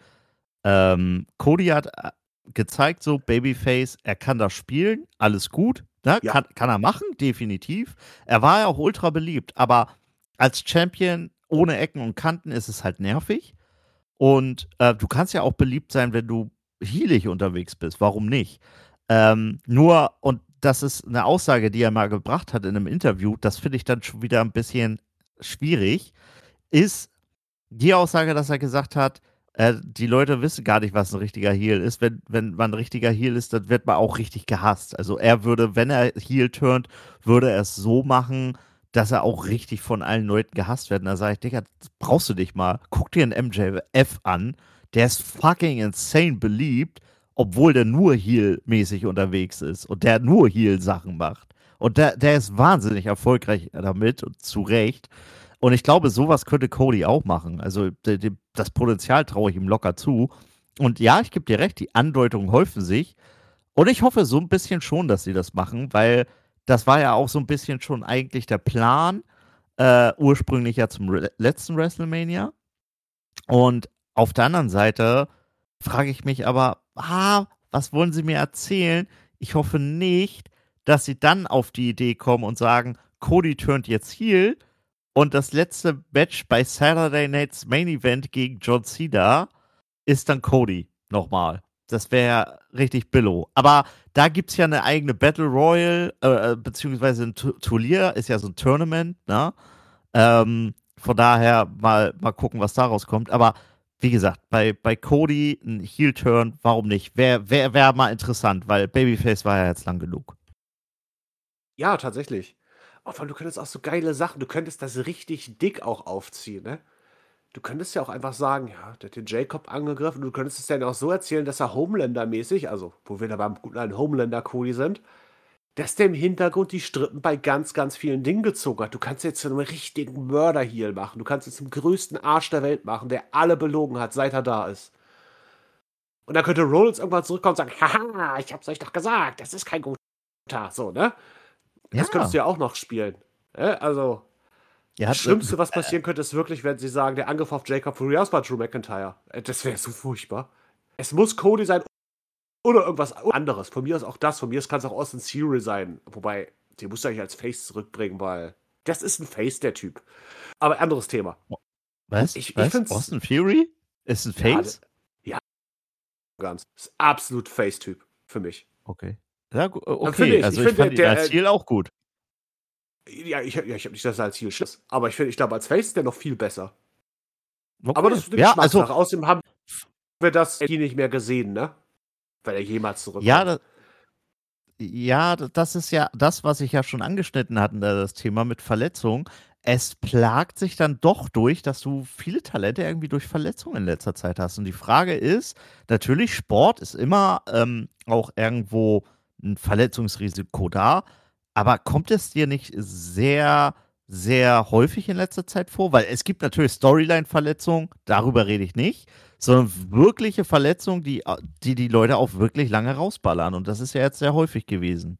Cody hat gezeigt, so Babyface, er kann das spielen, alles gut. Ne? Ja. Kann er machen, definitiv. Er war ja auch ultra beliebt, aber als Champion ohne Ecken und Kanten ist es halt nervig. Und du kannst ja auch beliebt sein, wenn du heelig unterwegs bist. Warum nicht? Nur, und das ist eine Aussage, die er mal gebracht hat in einem Interview, das finde ich dann schon wieder ein bisschen schwierig, ist die Aussage, dass er gesagt hat, die Leute wissen gar nicht, was ein richtiger Heel ist. Wenn man ein richtiger Heel ist, dann wird man auch richtig gehasst. Also er würde, wenn er Heel turnt, würde er es so machen, dass er auch richtig von allen Leuten gehasst wird. Und da sage ich, Digga, das brauchst du dich mal. Guck dir einen MJF an. Der ist fucking insane beliebt, obwohl der nur Heel-mäßig unterwegs ist und der nur Heel-Sachen macht. Und der ist wahnsinnig erfolgreich damit und zu Recht. Und ich glaube, sowas könnte Cody auch machen. Also das Potenzial traue ich ihm locker zu. Und ja, ich gebe dir recht, die Andeutungen häufen sich. Und ich hoffe so ein bisschen schon, dass sie das machen, weil das war ja auch so ein bisschen schon eigentlich der Plan, ursprünglich ja zum letzten WrestleMania. Und auf der anderen Seite frage ich mich aber, was wollen sie mir erzählen? Ich hoffe nicht, dass sie dann auf die Idee kommen und sagen, Cody turnt jetzt heel und das letzte Match bei Saturday Night's Main Event gegen John Cena ist dann Cody nochmal. Das wäre richtig billow. Aber da gibt es ja eine eigene Battle Royal, beziehungsweise ein Turnier, ist ja so ein Tournament, ne? Von daher mal gucken, was daraus kommt. Aber wie gesagt, bei Cody ein Heel-Turn, warum nicht? Wär mal interessant, weil Babyface war ja jetzt lang genug. Ja, tatsächlich. Oh, vor allem, du könntest auch so geile Sachen, du könntest das richtig dick auch aufziehen, ne? Du könntest ja auch einfach sagen, ja, der hat den Jacob angegriffen. Du könntest es dann auch so erzählen, dass er Homelander-mäßig, also wo wir da beim guten alten Homelander-Cody sind, dass der im Hintergrund die Strippen bei ganz, ganz vielen Dingen gezogen hat. Du kannst jetzt zu einem richtigen Mörder-Heel machen. Du kannst es zum größten Arsch der Welt machen, der alle belogen hat, seit er da ist. Und dann könnte Rollins irgendwann zurückkommen und sagen, haha, ich hab's euch doch gesagt, das ist kein guter. So, ne? Das könntest du Ja. ja auch noch spielen. Ne? Also, Ja, das Schlimmste, was passieren könnte, ist wirklich, wenn sie sagen, der Angriff auf Jacob Furias war Drew McIntyre. Das wäre so furchtbar. Es muss Cody sein oder irgendwas anderes. Von mir aus auch das. Von mir aus kann es auch Austin Theory sein. Wobei, den musst du eigentlich als Face zurückbringen, weil das ist ein Face, der Typ. Aber anderes Thema. was? Ich Was? finde es. Austin Fury? Ist ein Ja, Face? ja, ganz. Ist absolut Face-Typ für mich. Okay. Ja, Finde okay, ich. also Ich ich finde, fand ihn als Ziel auch gut. ich habe nicht das als Ziel Schiss. Aber ich glaube, als Face ist der noch viel besser. Aber das Okay. ist eine Ja, also, Geschmackssache. Außerdem haben wir das nicht mehr gesehen, ne? Weil er jemals ja, zurückkommt. ja, das ist ja das, was ich ja schon angeschnitten hatte, das Thema mit Verletzungen. Es plagt sich dann doch durch, dass du viele Talente irgendwie durch Verletzungen in letzter Zeit hast. Und die Frage ist, natürlich, Sport ist immer auch irgendwo ein Verletzungsrisiko da, aber kommt es dir nicht sehr, sehr häufig in letzter Zeit vor? Weil es gibt natürlich Storyline-Verletzungen, darüber rede ich nicht, sondern wirkliche Verletzungen, die Leute auch wirklich lange rausballern. Und das ist ja jetzt sehr häufig gewesen.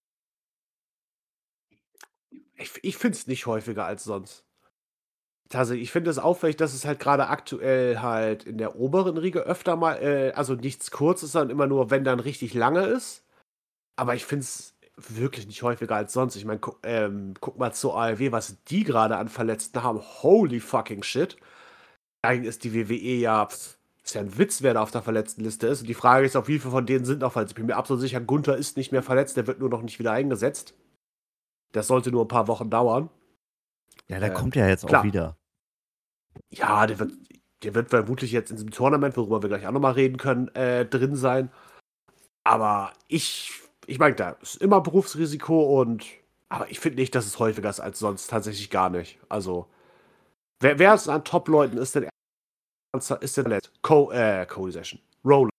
Ich finde es nicht häufiger als sonst. Tatsächlich, ich finde es auffällig, dass es halt gerade aktuell halt in der oberen Riege öfter mal, also nichts Kurzes, sondern immer nur, wenn dann richtig lange ist. Aber ich finde es wirklich nicht häufiger als sonst. Ich meine, guck mal zur ARW, was die gerade an Verletzten haben. Holy fucking shit. Eigentlich ist die WWE ja, ist ja ein Witz, wer da auf der Verletztenliste ist. Und die Frage ist auch, wie viele von denen sind noch verletzt. Ich bin mir absolut sicher, Gunther ist nicht mehr verletzt, der wird nur noch nicht wieder eingesetzt. Das sollte nur ein paar Wochen dauern. Ja, der kommt ja jetzt auch Klar. wieder. Ja, der wird vermutlich jetzt in diesem Tournament, worüber wir gleich auch nochmal reden können, drin sein. Aber ich meine, da ist immer Berufsrisiko aber ich finde nicht, dass es häufiger ist als sonst. Tatsächlich gar nicht. Also, wer es an Top-Leuten ist denn letzt? Cody Session. Rollins.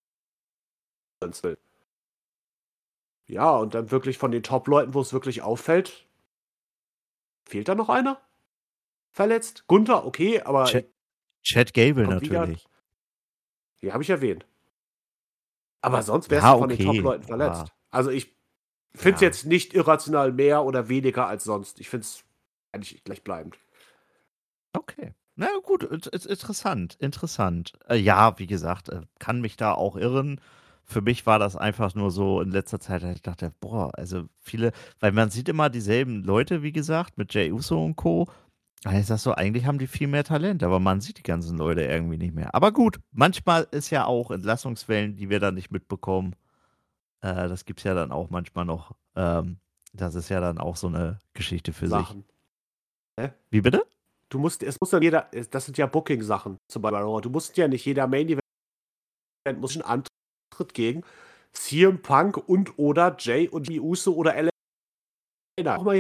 Ja, und dann wirklich von den Top-Leuten, wo es wirklich auffällt, fehlt da noch einer? Verletzt? Gunther, okay, aber Chad Gable kommt wieder. natürlich. Ja, habe ich erwähnt. Aber sonst wärst Ja, du von den okay. Top-Leuten verletzt. Aber, Also ich finde es ja. jetzt nicht irrational mehr oder weniger als sonst. Ich finde es eigentlich gleichbleibend. Okay. Na gut, interessant, interessant. Ja, wie gesagt, kann mich da auch irren. Für mich war das einfach nur so in letzter Zeit, dass ich dachte, boah, also viele, weil man sieht immer dieselben Leute, wie gesagt, mit Jey Uso und Co. Da ist das so, eigentlich haben die viel mehr Talent, aber man sieht die ganzen Leute irgendwie nicht mehr. Aber gut, manchmal ist ja auch Entlassungswellen, die wir dann nicht mitbekommen. Das gibt es ja dann auch manchmal noch. Das ist ja dann auch so eine Geschichte für sich. Sachen. Hä? Wie bitte? Es muss dann jeder, das sind ja Booking-Sachen zum Beispiel. Du musst ja nicht jeder Main-Event muss einen Antritt gegen CM Punk und oder Jay und die Uso oder LA. Auch mal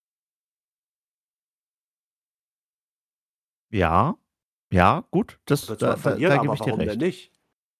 Ja, ja, gut, jetzt mal verlieren, da gebe aber ich dir warum denn recht. nicht?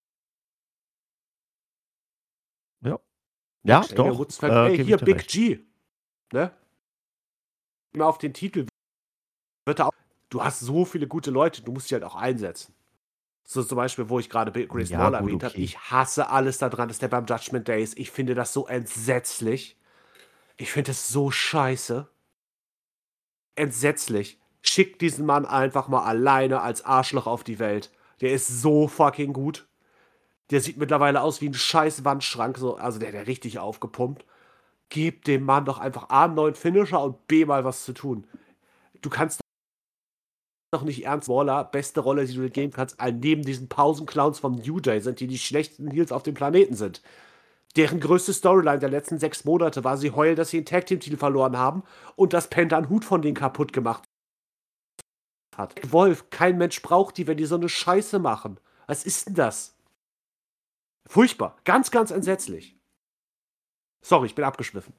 Ja, Ne, ja, Xavier doch, Woods fällt, ey, gebe ich hier dir Big recht. G, ne? Mal auf den Titel Du hast so viele gute Leute, du musst die halt auch einsetzen. So zum Beispiel, wo ich gerade Grayson Waller erwähnt habe. Ich hasse alles daran, dass der beim Judgment Day ist. Ich finde das so entsetzlich. Ich finde das so scheiße. Entsetzlich. Schickt diesen Mann einfach mal alleine als Arschloch auf die Welt. Der ist so fucking gut. Der sieht mittlerweile aus wie ein scheiß Wandschrank. So, also der richtig aufgepumpt. Gebt dem Mann doch einfach A, einen neuen Finisher und B, mal was zu tun. Du kannst doch nicht ernst Waller, beste Rolle, die du dir geben kannst, neben diesen Pausenclowns vom New Day sind, die schlechtesten Heels auf dem Planeten sind. Deren größte Storyline der letzten 6 Monate war, sie heulen, dass sie einen Tag-Team-Titel verloren haben und dass Penta einen Hut von denen kaputt gemacht hat. Wolf, kein Mensch braucht die, wenn die so eine Scheiße machen. Was ist denn das? Furchtbar. Ganz, ganz entsetzlich. Sorry, ich bin abgeschwiffen.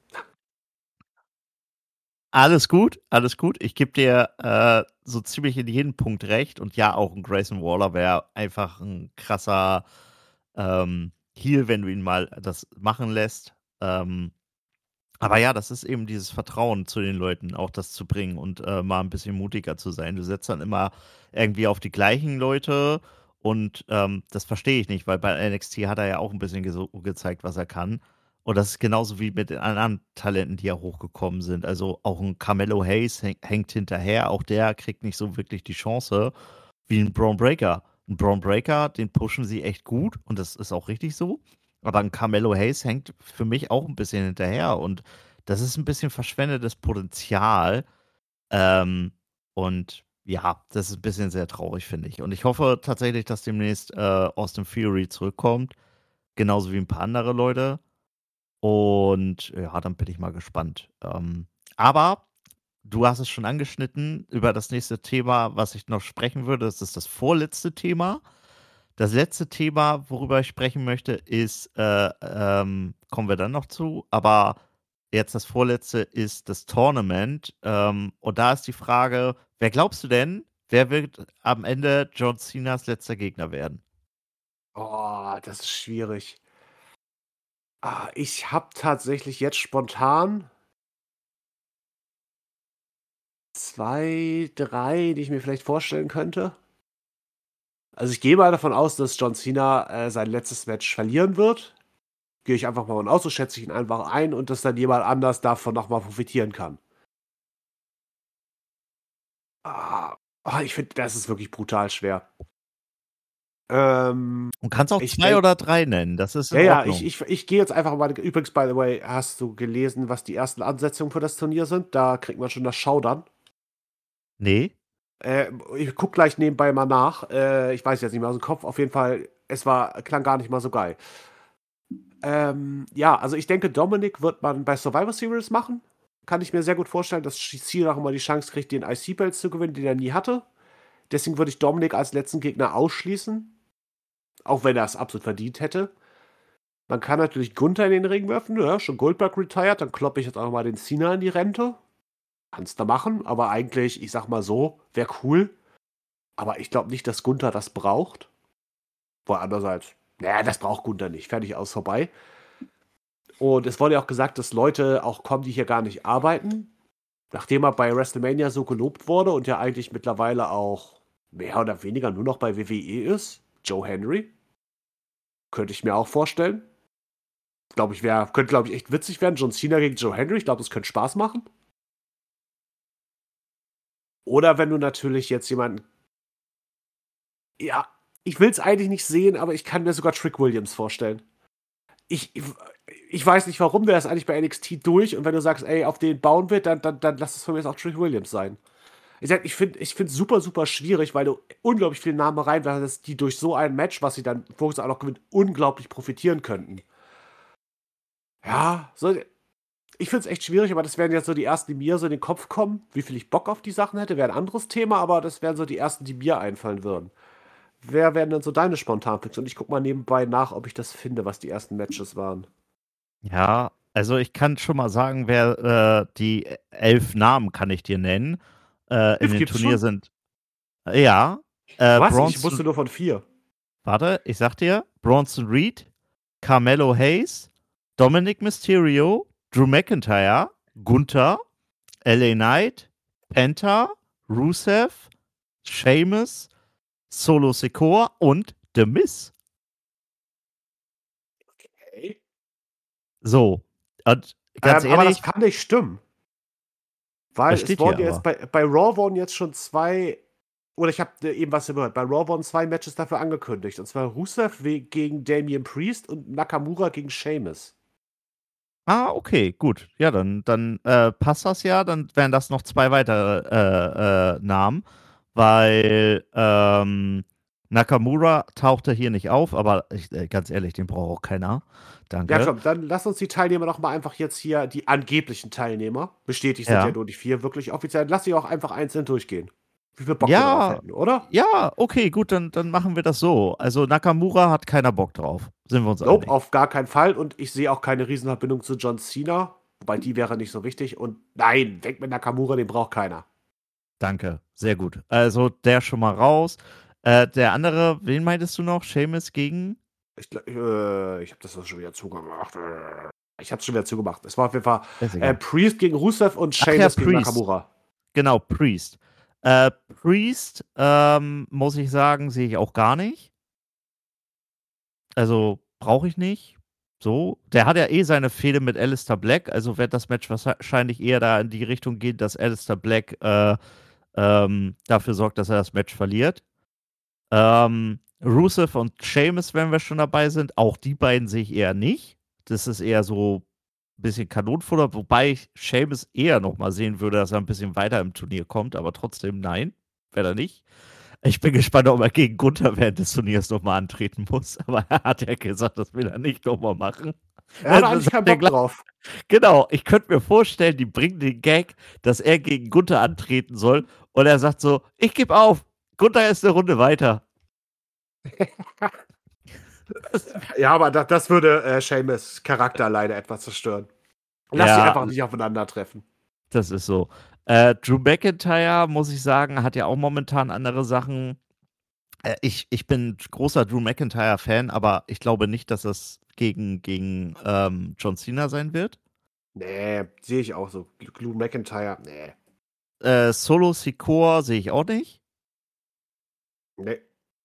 Alles gut, alles gut. Ich gebe dir so ziemlich in jedem Punkt recht. Und ja, auch ein Grayson Waller wäre einfach ein krasser Heel, wenn du ihn mal das machen lässt. Aber ja, das ist eben dieses Vertrauen zu den Leuten, auch das zu bringen und mal ein bisschen mutiger zu sein. Du setzt dann immer irgendwie auf die gleichen Leute und das verstehe ich nicht, weil bei NXT hat er ja auch ein bisschen gezeigt, was er kann. Und das ist genauso wie mit den anderen Talenten, die ja hochgekommen sind. Also auch ein Carmelo Hayes hängt hinterher, auch der kriegt nicht so wirklich die Chance wie ein Braun Breaker. Ein Braun Breaker, den pushen sie echt gut und das ist auch richtig so. Aber ein Carmelo Hayes hängt für mich auch ein bisschen hinterher und das ist ein bisschen verschwendetes Potenzial. Und ja, das ist ein bisschen sehr traurig, finde ich. Und ich hoffe tatsächlich, dass demnächst Austin Theory zurückkommt, genauso wie ein paar andere Leute. Und ja, dann bin ich mal gespannt. Aber du hast es schon angeschnitten über das nächste Thema, was ich noch sprechen würde. Das ist das vorletzte Thema. Das letzte Thema, worüber ich sprechen möchte, ist, kommen wir dann noch zu, aber jetzt das vorletzte ist das Tournament. Und da ist die Frage, wer glaubst du denn, wer wird am Ende John Cenas letzter Gegner werden? Oh, das ist schwierig. Ich habe tatsächlich jetzt spontan 2, 3, die ich mir vielleicht vorstellen könnte. Also ich gehe mal davon aus, dass John Cena sein letztes Match verlieren wird. Gehe ich einfach mal von aus, so schätze ich ihn einfach ein und dass dann jemand anders davon nochmal profitieren kann. Ich finde, das ist wirklich brutal schwer. Und kannst auch 2 oder 3 nennen, das ist in Ordnung. Ich gehe jetzt einfach mal. Übrigens, by the way, hast du gelesen, was die ersten Ansetzungen für das Turnier sind? Da kriegt man schon das Schaudern. Nee. Ich guck gleich nebenbei mal nach. Ich weiß jetzt nicht mehr aus dem Kopf. Auf jeden Fall, klang gar nicht mal so geil. Ja, also ich denke, Dominik wird man bei Survivor Series machen. Kann ich mir sehr gut vorstellen, dass Cena auch immer die Chance kriegt, den IC-Belt zu gewinnen, den er nie hatte. Deswegen würde ich Dominik als letzten Gegner ausschließen. Auch wenn er es absolut verdient hätte. Man kann natürlich Gunther in den Ring werfen. Ja, schon Goldberg retired. Dann kloppe ich jetzt auch mal den Cena in die Rente. Kannst du machen. Aber eigentlich, ich sag mal so, wäre cool. Aber ich glaube nicht, dass Gunther das braucht. Boah, andererseits, naja, das braucht Gunther nicht. Fertig, aus, vorbei. Und es wurde ja auch gesagt, dass Leute auch kommen, die hier gar nicht arbeiten. Nachdem er bei WrestleMania so gelobt wurde und ja eigentlich mittlerweile auch mehr oder weniger nur noch bei WWE ist. Joe Henry. Könnte ich mir auch vorstellen. Könnte, glaube ich, echt witzig werden. John Cena gegen Joe Henry. Ich glaube, das könnte Spaß machen. Oder wenn du natürlich jetzt jemanden. Ja, ich will es eigentlich nicht sehen, aber ich kann mir sogar Trick Williams vorstellen. Ich weiß nicht warum, der ist eigentlich bei NXT durch und wenn du sagst, ey, auf den bauen wir, dann lass es von mir jetzt auch Trick Williams sein. Ich finde es super, super schwierig, weil du unglaublich viele Namen reinwerfst, die durch so ein Match, was sie dann Fokus auch noch gewinnt, unglaublich profitieren könnten. Ja, ich finde es echt schwierig, aber das wären jetzt so die ersten, die mir so in den Kopf kommen. Wie viel ich Bock auf die Sachen hätte, wäre ein anderes Thema, aber das wären so die ersten, die mir einfallen würden. Wer wären denn so deine Spontanpicks? Und ich guck mal nebenbei nach, ob ich das finde, was die ersten Matches waren. Ja, also ich kann schon mal sagen, wer die 11 Namen kann ich dir nennen. In dem Turnier sind. Ja. Was? Ich wusste nur von 4. Warte, ich sag dir: Bronson Reed, Carmelo Hayes, Dominic Mysterio, Drew McIntyre, Gunther, LA Knight, Penta, Rusev, Sheamus, Solo Sikoa und The Miz. Okay. So. Und ganz Aber das ehrlich, kann nicht stimmen. das Weil es steht hier wurden jetzt aber. bei Raw wurden jetzt schon zwei, oder ich habe eben was gehört, bei Raw wurden 2 Matches dafür angekündigt. Und zwar Rusev gegen Damian Priest und Nakamura gegen Sheamus. Ah, okay, gut. Ja, dann passt das ja. Dann wären das noch 2 weitere Namen, weil Nakamura tauchte hier nicht auf, aber ganz ehrlich, den braucht auch keiner. Ja, Danke. komm, dann lass uns die Teilnehmer doch mal einfach jetzt hier, die angeblichen Teilnehmer, bestätigt sind ja Ja. nur die 4, wirklich offiziell, lass sie auch einfach einzeln durchgehen. Wie viel Bock wir drauf Ja, hätten, oder? ja, okay, gut, dann machen wir das so. Also Nakamura hat keiner Bock drauf. Sind wir uns Nope, einig. auf gar keinen Fall. Und ich sehe auch keine Riesenverbindung zu John Cena. Wobei die wäre nicht so wichtig. Und nein, weg mit Nakamura, den braucht keiner. Danke, sehr gut. Also der schon mal raus. Der andere, wen meintest du noch? Sheamus gegen? Ich habe das schon wieder zugemacht. Ich habe es schon wieder zugemacht. Es war auf jeden Fall Ist egal. Priest gegen Rusev und Ach ja, Sheamus gegen Priest. Nakamura. Genau, Priest. Priest, muss ich sagen, sehe ich auch gar nicht. Also brauche ich nicht. So. Der hat ja eh seine Fehde mit Alistair Black, also wird das Match wahrscheinlich eher da in die Richtung gehen, dass Alistair Black dafür sorgt, dass er das Match verliert. Rusev und Sheamus, wenn wir schon dabei sind, auch die beiden sehe ich eher nicht. Das ist eher so ein bisschen Kanonenfutter, wobei ich Sheamus eher noch mal sehen würde, dass er ein bisschen weiter im Turnier kommt, aber trotzdem nein, wäre er nicht. Ich bin gespannt, ob er gegen Gunther während des Turniers nochmal antreten muss, aber er hat ja gesagt, das will er nicht nochmal machen. Er hat Also eigentlich keinen sagt er Bock drauf. genau, ich könnte mir vorstellen, die bringen den Gag, dass er gegen Gunther antreten soll und er sagt so, ich gebe auf, Gunther ist eine Runde weiter. Ja, aber das würde Sheamus Charakter leider etwas zerstören. Lass sie Ja, einfach nicht aufeinandertreffen. das ist so. Drew McIntyre, muss ich sagen, hat ja auch momentan andere Sachen. Ich bin großer Drew McIntyre-Fan, aber ich glaube nicht, dass das gegen John Cena sein wird. Nee, sehe ich auch so. Drew McIntyre, nee. Solo Sikoa sehe ich auch nicht. Nee.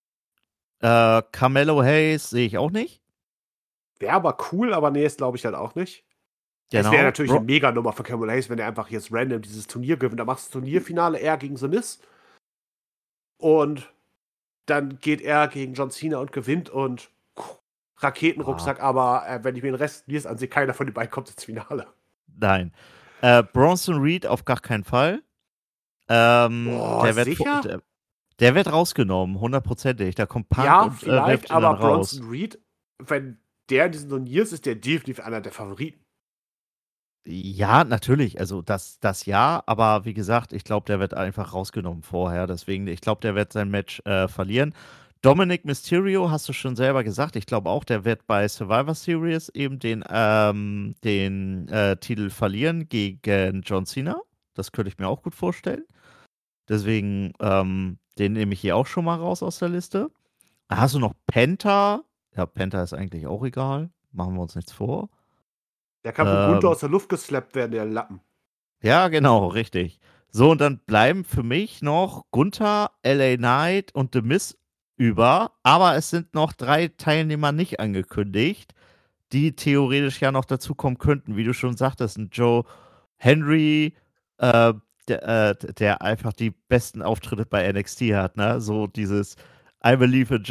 Carmelo Hayes sehe ich auch nicht. Wäre aber cool, aber nee, ist glaube ich halt auch nicht. Es wäre Genau. natürlich eine Mega-Nummer für Carmelo Hayes, wenn er einfach jetzt random dieses Turnier gewinnt. Da machst du das Turnierfinale er gegen The Miz. Und dann geht er gegen John Cena und gewinnt und Raketenrucksack, aber wenn ich mir den Rest Turniers ansehe, keiner von den beiden kommt ins Finale. Nein. Bronson Reed auf gar keinen Fall. Boah, sicher? Der wird rausgenommen, hundertprozentig. Da kommt Punk Ja, und vielleicht, wirft ihn dann aber raus. Bronson Reed, wenn der in diesen Turniers ist, der definitiv einer der Favoriten. Ja, natürlich. Also das ja, aber wie gesagt, ich glaube, der wird einfach rausgenommen vorher. Deswegen, ich glaube, der wird sein Match verlieren. Dominic Mysterio, hast du schon selber gesagt. Ich glaube auch, der wird bei Survivor Series eben den Titel verlieren gegen John Cena. Das könnte ich mir auch gut vorstellen. Deswegen, den nehme ich hier auch schon mal raus aus der Liste. Dann hast du noch Penta. Ja, Penta ist eigentlich auch egal. Machen wir uns nichts vor. Der kann von Gunther aus der Luft geslappt werden, der Lappen. Ja, genau, richtig. So, und dann bleiben für mich noch Gunther, LA Knight und The Miz über. Aber es sind noch 3 Teilnehmer nicht angekündigt, die theoretisch ja noch dazukommen könnten. Wie du schon sagtest, ein Joe Henry, äh, der einfach die besten Auftritte bei NXT hat, ne? So dieses I believe in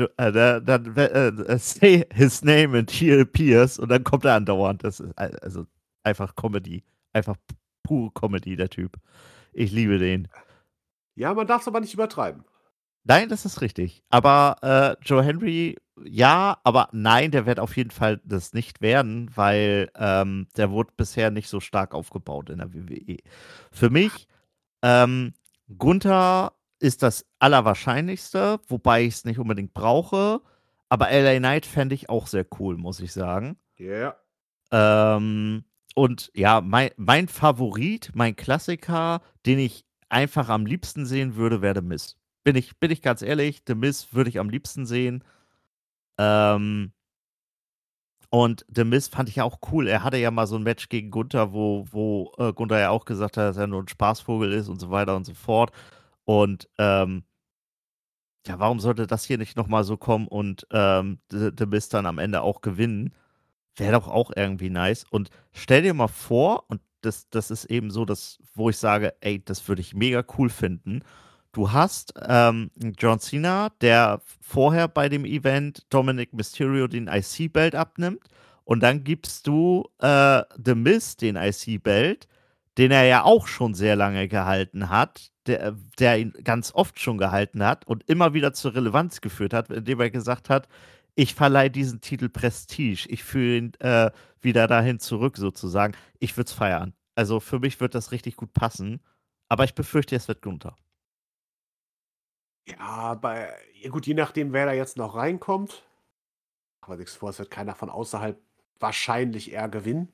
say his name and he appears und dann kommt er andauernd. Das ist also einfach Comedy. Einfach pure Comedy, der Typ. Ich liebe den. Ja, man darf es aber nicht übertreiben. Nein, das ist richtig. Aber Joe Henry, ja, aber nein, der wird auf jeden Fall das nicht werden, weil der wurde bisher nicht so stark aufgebaut in der WWE. Für mich, Gunther ist das Allerwahrscheinlichste, wobei ich es nicht unbedingt brauche. Aber LA Knight fände ich auch sehr cool, muss ich sagen. Ja. Und ja, mein Favorit, mein Klassiker, den ich einfach am liebsten sehen würde, wäre The Miz. Bin ich ganz ehrlich, The Miz würde ich am liebsten sehen. Und The Miz fand ich ja auch cool. Er hatte ja mal so ein Match gegen Gunther, wo Gunther ja auch gesagt hat, dass er nur ein Spaßvogel ist und so weiter und so fort. Und ja, warum sollte das hier nicht nochmal so kommen und The Miz dann am Ende auch gewinnen? Wäre doch auch irgendwie nice. Und stell dir mal vor, und das ist eben so, wo ich sage, ey, das würde ich mega cool finden. Du hast John Cena, der vorher bei dem Event Dominic Mysterio den IC-Belt abnimmt. Und dann gibst du The Miz den IC-Belt, den er ja auch schon sehr lange gehalten hat, der ihn ganz oft schon gehalten hat und immer wieder zur Relevanz geführt hat, indem er gesagt hat, ich verleihe diesen Titel Prestige. Ich führe ihn wieder dahin zurück, sozusagen. Ich würde es feiern. Also für mich wird das richtig gut passen. Aber ich befürchte, es wird Gunther. Ja, ja gut, je nachdem, wer da jetzt noch reinkommt. Aber nichts vor, es wird keiner von außerhalb wahrscheinlich eher gewinnen.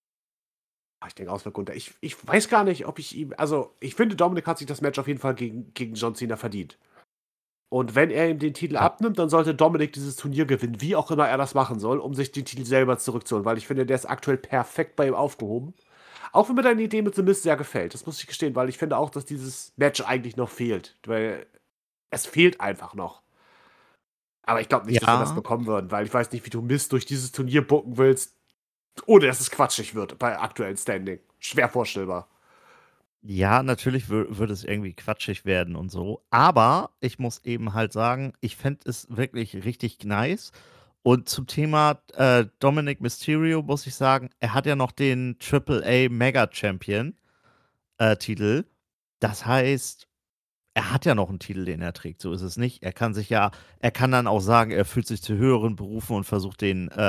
Ich denke, aus wird Gunther. Ich weiß gar nicht, ob ich ihm. Also, ich finde, Dominik hat sich das Match auf jeden Fall gegen John Cena verdient. Und wenn er ihm den Titel abnimmt, dann sollte Dominik dieses Turnier gewinnen, wie auch immer er das machen soll, um sich den Titel selber zurückzuholen. Weil ich finde, der ist aktuell perfekt bei ihm aufgehoben. Auch wenn mir deine Idee mit The Miz sehr gefällt. Das muss ich gestehen, weil ich finde auch, dass dieses Match eigentlich noch fehlt. Weil es fehlt einfach noch. Aber ich glaube nicht, dass wir das Ja, bekommen würden, weil ich weiß nicht, wie du Miz durch dieses Turnier bucken willst, ohne dass es quatschig wird bei aktuellen Standing. Schwer vorstellbar. ja, natürlich würde es irgendwie quatschig werden und so. Aber ich muss eben halt sagen, ich fände es wirklich richtig nice. Und zum Thema Dominic Mysterio muss ich sagen, er hat ja noch den AAA Mega Champion Titel. Das heißt, er hat ja noch einen Titel, den er trägt, so ist es nicht. Er kann dann auch sagen, er fühlt sich zu höheren Berufen und versucht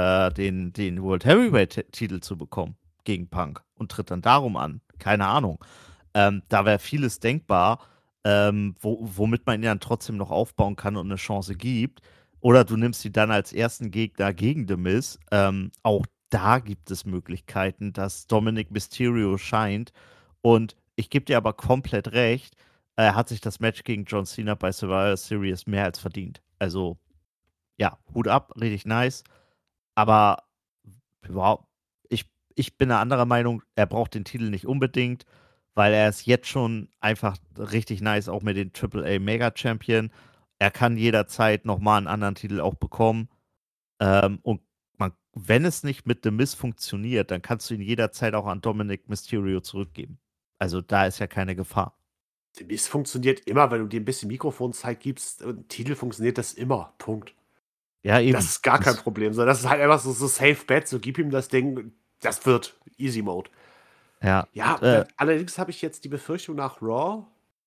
den World Heavyweight-Titel zu bekommen gegen Punk und tritt dann darum an. Keine Ahnung. Da wäre vieles denkbar, womit man ihn dann trotzdem noch aufbauen kann und eine Chance gibt. Oder du nimmst ihn dann als ersten Gegner gegen The Miz. Auch da gibt es Möglichkeiten, dass Dominic Mysterio scheint. Und ich gebe dir aber komplett recht, er hat sich das Match gegen John Cena bei Survivor Series mehr als verdient. Also, ja, Hut ab, richtig nice. Aber wow, ich bin einer anderer Meinung, er braucht den Titel nicht unbedingt, weil er ist jetzt schon einfach richtig nice, auch mit dem AAA Mega Champion. Er kann jederzeit nochmal einen anderen Titel auch bekommen. Und wenn es nicht mit The Miz funktioniert, dann kannst du ihn jederzeit auch an Dominic Mysterio zurückgeben. Also da ist ja keine Gefahr. The Miz funktioniert immer, wenn du dir ein bisschen Mikrofonzeit gibst. Titel funktioniert das immer. Punkt. Ja, Das eben. ist gar kein Problem. So, das ist halt einfach so Safe Bet. So, gib ihm das Ding. Das wird Easy Mode. Ja. Ja, allerdings habe ich jetzt die Befürchtung nach Raw,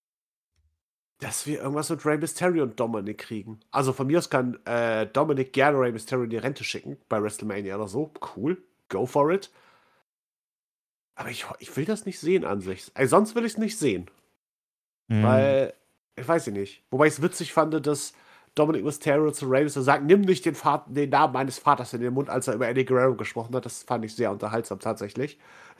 dass wir irgendwas mit Rey Mysterio und Dominic kriegen. Also von mir aus kann Dominic gerne Rey Mysterio in die Rente schicken bei WrestleMania oder so. Cool. Go for it. Aber ich will das nicht sehen an sich. Sonst will ich es nicht sehen. Mhm. Weil, ich weiß nicht. Wobei ich es witzig fand, dass Dominic Mysterio zu Rey Mysterio sagt, nimm nicht den Namen meines Vaters in den Mund, als er über Eddie Guerrero gesprochen hat. Das fand ich sehr unterhaltsam tatsächlich.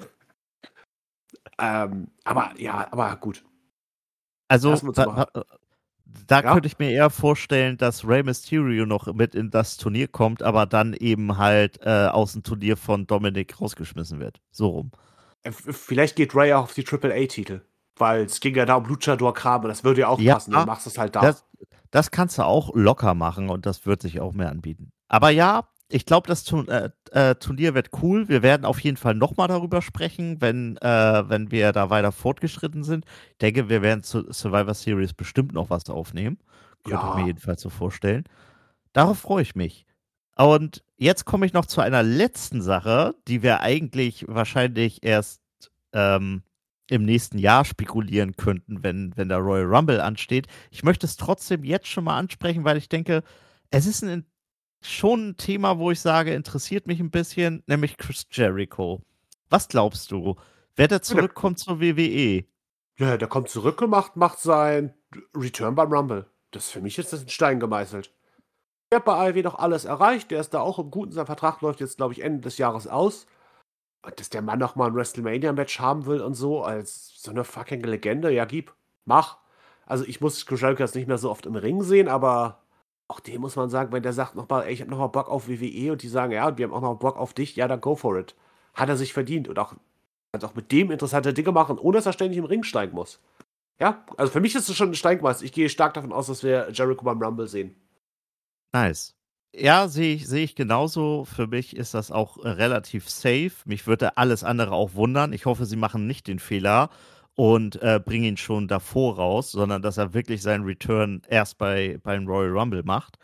Aber gut. Also, Lassen wir uns mal. da Ja? könnte ich mir eher vorstellen, dass Rey Mysterio noch mit in das Turnier kommt, aber dann eben halt aus dem Turnier von Dominic rausgeschmissen wird. So rum. Vielleicht geht Ray auch auf die AAA-Titel. Weil es ging ja da um Luchador-Kram und das würde ja auch Ja, passen. Dann machst du es halt da. das kannst du auch locker machen und das wird sich auch mehr anbieten. Aber ja, ich glaube, das Turnier wird cool. Wir werden auf jeden Fall nochmal darüber sprechen, wenn wir da weiter fortgeschritten sind. Ich denke, wir werden zu Survivor Series bestimmt noch was aufnehmen. Könnte ich mir Ja. jedenfalls so vorstellen. Darauf freue ich mich. Und jetzt komme ich noch zu einer letzten Sache, die wir eigentlich wahrscheinlich erst im nächsten Jahr spekulieren könnten, wenn der Royal Rumble ansteht. Ich möchte es trotzdem jetzt schon mal ansprechen, weil ich denke, es ist schon ein Thema, wo ich sage, interessiert mich ein bisschen, nämlich Chris Jericho. Was glaubst du? Wer da Ja, zurückkommt zur WWE? ja, der kommt zurück und macht sein Return beim Rumble. Für mich ist das in Stein gemeißelt. Der hat bei AEW noch alles erreicht. Der ist da auch im Guten. Sein Vertrag läuft jetzt, glaube ich, Ende des Jahres aus. Und dass der Mann noch mal ein WrestleMania-Match haben will und so, als so eine fucking Legende, ja, gib, mach. Also ich muss Chris Jericho jetzt nicht mehr so oft im Ring sehen, aber auch dem muss man sagen, wenn der sagt nochmal, ey, ich hab nochmal Bock auf WWE und die sagen, ja, wir haben auch noch Bock auf dich, ja, dann go for it. Hat er sich verdient und auch, kann auch mit dem interessante Dinge machen, ohne dass er ständig im Ring steigen muss. Ja, also für mich ist es schon ein Stein gemeißelt. Ich gehe stark davon aus, dass wir Jericho beim Rumble sehen. Nice. Ja, sehe ich genauso. Für mich ist das auch relativ safe. Mich würde alles andere auch wundern. Ich hoffe, sie machen nicht den Fehler und bringen ihn schon davor raus, sondern dass er wirklich seinen Return erst beim Royal Rumble macht.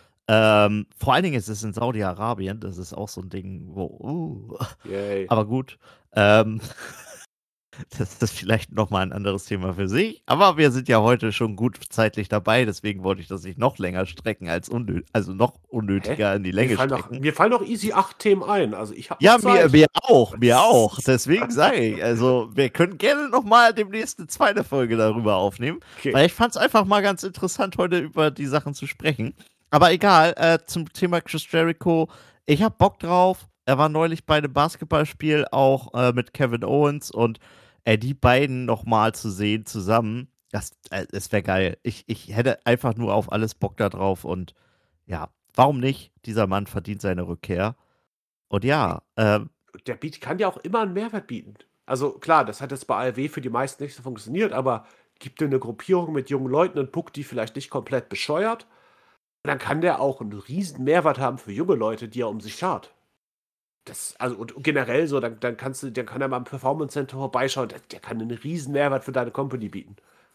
Vor allen Dingen ist es in Saudi-Arabien. Das ist auch so ein Ding, wo. Yay. Aber gut. Ähm, Das ist vielleicht nochmal ein anderes Thema für sich. Aber wir sind ja heute schon gut zeitlich dabei, deswegen wollte ich das nicht noch länger strecken als also noch Hä? unnötiger in die Länge strecken. Mir fallen doch easy 8 Themen ein. Also ich habe Ja, noch Zeit. mir auch, mir auch. Deswegen sage ich, also wir können gerne nochmal demnächst eine zweite Folge darüber aufnehmen, Okay. weil ich fand es einfach mal ganz interessant, heute über die Sachen zu sprechen. Aber egal, zum Thema Chris Jericho, ich habe Bock drauf. Er war neulich bei einem Basketballspiel auch mit Kevin Owens und die beiden nochmal zu sehen zusammen, das wäre geil. Ich hätte einfach nur auf alles Bock da drauf und ja, warum nicht? Dieser Mann verdient seine Rückkehr. Und ja, Der Beat kann ja auch immer einen Mehrwert bieten. Also klar, das hat jetzt bei AEW für die meisten nicht so funktioniert, aber gibt dir eine Gruppierung mit jungen Leuten und Puck, die vielleicht nicht komplett bescheuert, dann kann der auch einen riesen Mehrwert haben für junge Leute, die er um sich schart. Also und generell so, dann kann er mal im Performance Center vorbeischauen, der kann einen riesen Mehrwert für deine Company bieten.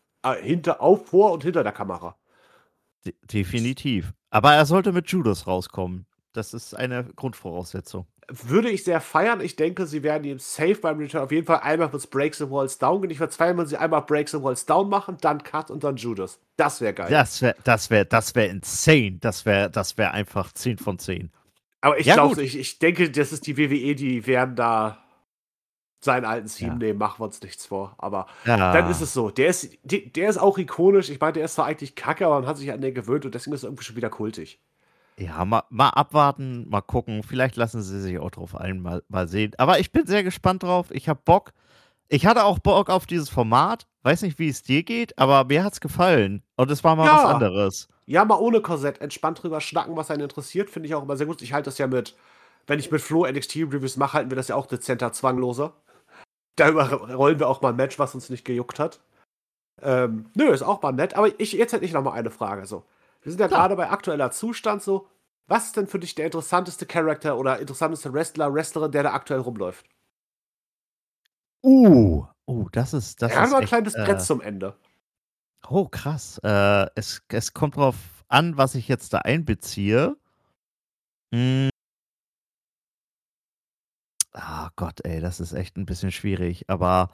Vor und hinter der Kamera. definitiv. Aber er sollte mit Judas rauskommen. Das ist eine Grundvoraussetzung. Würde ich sehr feiern. Ich denke, sie werden ihm safe beim Return auf jeden Fall einmal kurz Breaks the Walls Down gehen. Ich würde zweimal, wenn sie einmal Breaks the Walls Down machen, dann Cut und dann Judas. Das wäre geil. Das wär insane. Das wär einfach 10 von 10. Aber ich Ja, glaube, gut. ich denke, das ist die WWE, die werden da seinen alten Team Ja. nehmen, machen wir uns nichts vor. Aber Ja. dann ist es so. Der ist auch ikonisch. Ich meine, der ist zwar eigentlich kacke, aber man hat sich an den gewöhnt und deswegen ist er irgendwie schon wieder kultig. Ja, mal abwarten, mal gucken. Vielleicht lassen sie sich auch drauf ein, mal sehen. Aber ich bin sehr gespannt drauf. Ich habe Bock. Ich hatte auch Bock auf dieses Format. Weiß nicht, wie es dir geht, aber mir hat's gefallen. Und es war mal was anderes. Ja, mal ohne Korsett. Entspannt drüber schnacken, was einen interessiert, finde ich auch immer sehr gut. Ich halte das ja wenn ich mit Flo NXT-Reviews mache, halten wir das ja auch dezenter, zwangloser. Da rollen wir auch mal ein Match, was uns nicht gejuckt hat. Nö, ist auch mal nett. Aber jetzt hätte ich noch mal eine Frage. So. Wir sind ja gerade bei aktueller Zustand so. Was ist denn für dich der interessanteste Charakter oder interessanteste Wrestlerin, der da aktuell rumläuft? Das ist Er hat mal ein echt, kleines Brett zum Ende. oh, krass. Es kommt drauf an, was ich jetzt da einbeziehe. Hm. Ah, Gott, ey, das ist echt ein bisschen schwierig. Aber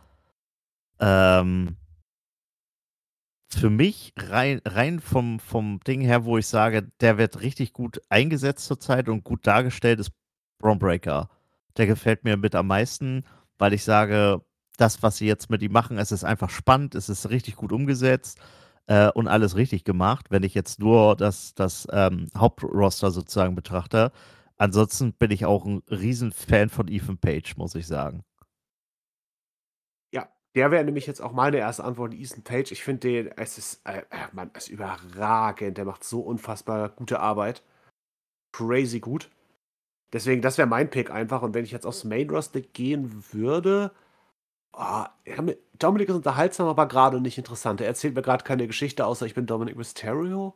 für mich rein vom Ding her, wo ich sage, der wird richtig gut eingesetzt zurzeit und gut dargestellt, ist Bron Breakker. Der gefällt mir mit am meisten, weil ich sage, das, was sie jetzt mit ihm machen, es ist einfach spannend, es ist richtig gut umgesetzt und alles richtig gemacht, wenn ich jetzt nur das Hauptroster sozusagen betrachte. Ansonsten bin ich auch ein Riesenfan von Ethan Page, muss ich sagen. Ja, der wäre nämlich jetzt auch meine erste Antwort, Ethan Page. Ich finde den, Mann, ist überragend. Der macht so unfassbar gute Arbeit. Crazy gut. Deswegen, das wäre mein Pick einfach. Und wenn ich jetzt aufs Main Roster gehen würde, Dominik ist unterhaltsam, aber gerade nicht interessant. Er erzählt mir gerade keine Geschichte, außer ich bin Dominic Mysterio.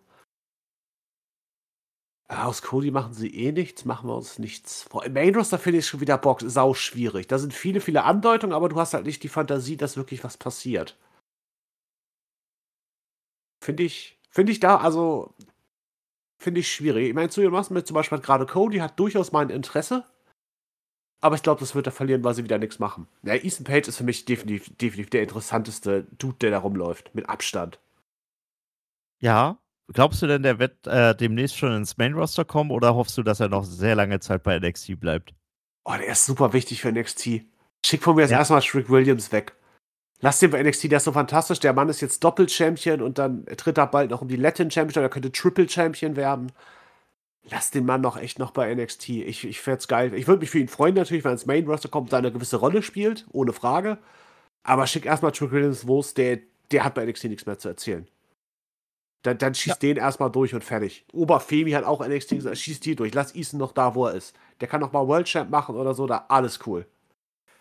Aus Cody machen sie eh nichts, machen wir uns nichts vor. Im Main Roster finde ich schon wieder sau schwierig. Da sind viele, viele Andeutungen, aber du hast halt nicht die Fantasie, dass wirklich was passiert. Finde ich schwierig. Ich meine, zu mit zum Beispiel gerade Cody hat durchaus mein Interesse, aber ich glaube, das wird er verlieren, weil sie wieder nichts machen. Ja, Ethan Page ist für mich definitiv der interessanteste Dude, der da rumläuft. Mit Abstand. Ja. Glaubst du denn, der wird demnächst schon ins Main-Roster kommen oder hoffst du, dass er noch sehr lange Zeit bei NXT bleibt? Oh, der ist super wichtig für NXT. Schick von mir jetzt Ja. erstmal Trick Williams weg. Lass den bei NXT, der ist so fantastisch. Der Mann ist jetzt Doppel-Champion und dann tritt er bald noch um die Latin Championship, er könnte Triple-Champion werden. Lass den Mann noch echt noch bei NXT. Ich fänd's geil. Ich würde mich für ihn freuen natürlich, wenn er ins Main-Roster kommt und da eine gewisse Rolle spielt, ohne Frage. Aber schick erstmal Trick Williams los, der hat bei NXT nichts mehr zu erzählen. Dann schießt den erstmal durch und fertig. Oberfemi hat auch NXT gesagt, schießt die durch. Lass Ethan noch da, wo er ist. Der kann noch mal World Champ machen oder so, da alles cool.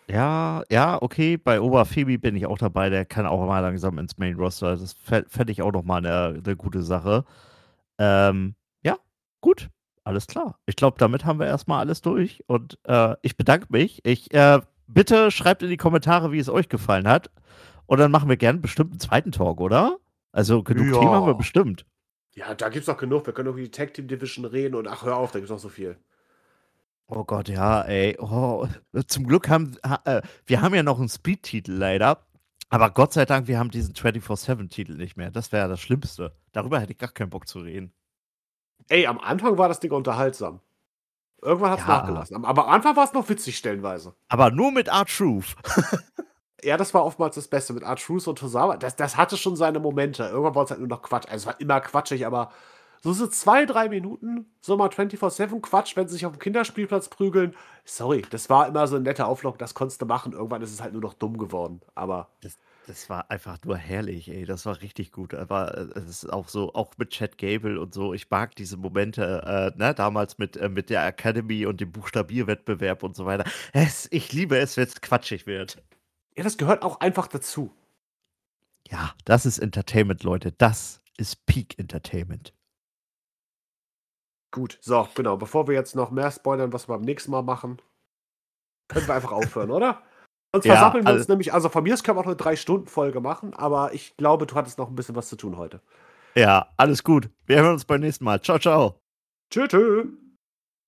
Ja, okay. Bei Oberfemi bin ich auch dabei. Der kann auch mal langsam ins Main Roster. Das fände ich auch noch mal eine gute Sache. Ja, gut. Alles klar. Ich glaube, damit haben wir erstmal alles durch. Und ich bedanke mich. Bitte schreibt in die Kommentare, wie es euch gefallen hat. Und dann machen wir gerne bestimmt einen zweiten Talk, oder? Also genug Themen haben wir Ja. bestimmt. Ja, da gibt's noch genug. Wir können über die Tag Team Division reden und ach, hör auf, da gibt's noch so viel. Oh Gott, ja, ey. Oh, zum Glück wir haben ja noch einen Speed-Titel leider. Aber Gott sei Dank, wir haben diesen 24/7-Titel nicht mehr. Das wäre ja das Schlimmste. Darüber hätte ich gar keinen Bock zu reden. Ey, am Anfang war das Ding unterhaltsam. Irgendwann hat's Ja, nachgelassen. Aber am Anfang war es noch witzig stellenweise. aber nur mit R-Truth. Ja, das war oftmals das Beste mit R-Truth und Tozawa. Das hatte schon seine Momente. Irgendwann war es halt nur noch Quatsch. Also es war immer quatschig, aber so 2, 3 Minuten, so mal 24/7 Quatsch, wenn sie sich auf dem Kinderspielplatz prügeln. Sorry, das war immer so ein netter Auflock, das konntest du machen. Irgendwann ist es halt nur noch dumm geworden. Aber Das war einfach nur herrlich, ey. Das war richtig gut. Aber es ist auch so, auch mit Chad Gable und so. Ich mag diese Momente, ne, damals mit der Academy und dem Buchstabierwettbewerb und so weiter. Ich liebe es, wenn es quatschig wird. ja, das gehört auch einfach dazu. Ja, das ist Entertainment, Leute. Das ist Peak Entertainment. Gut, so, genau. Bevor wir jetzt noch mehr spoilern, was wir beim nächsten Mal machen, können wir einfach aufhören, oder? Sonst Ja, versammeln wir uns nämlich, also von mir aus können wir auch eine 3-Stunden-Folge machen, aber ich glaube, du hattest noch ein bisschen was zu tun heute. ja, alles gut. Wir hören uns beim nächsten Mal. Ciao, ciao. Tschö, tschö.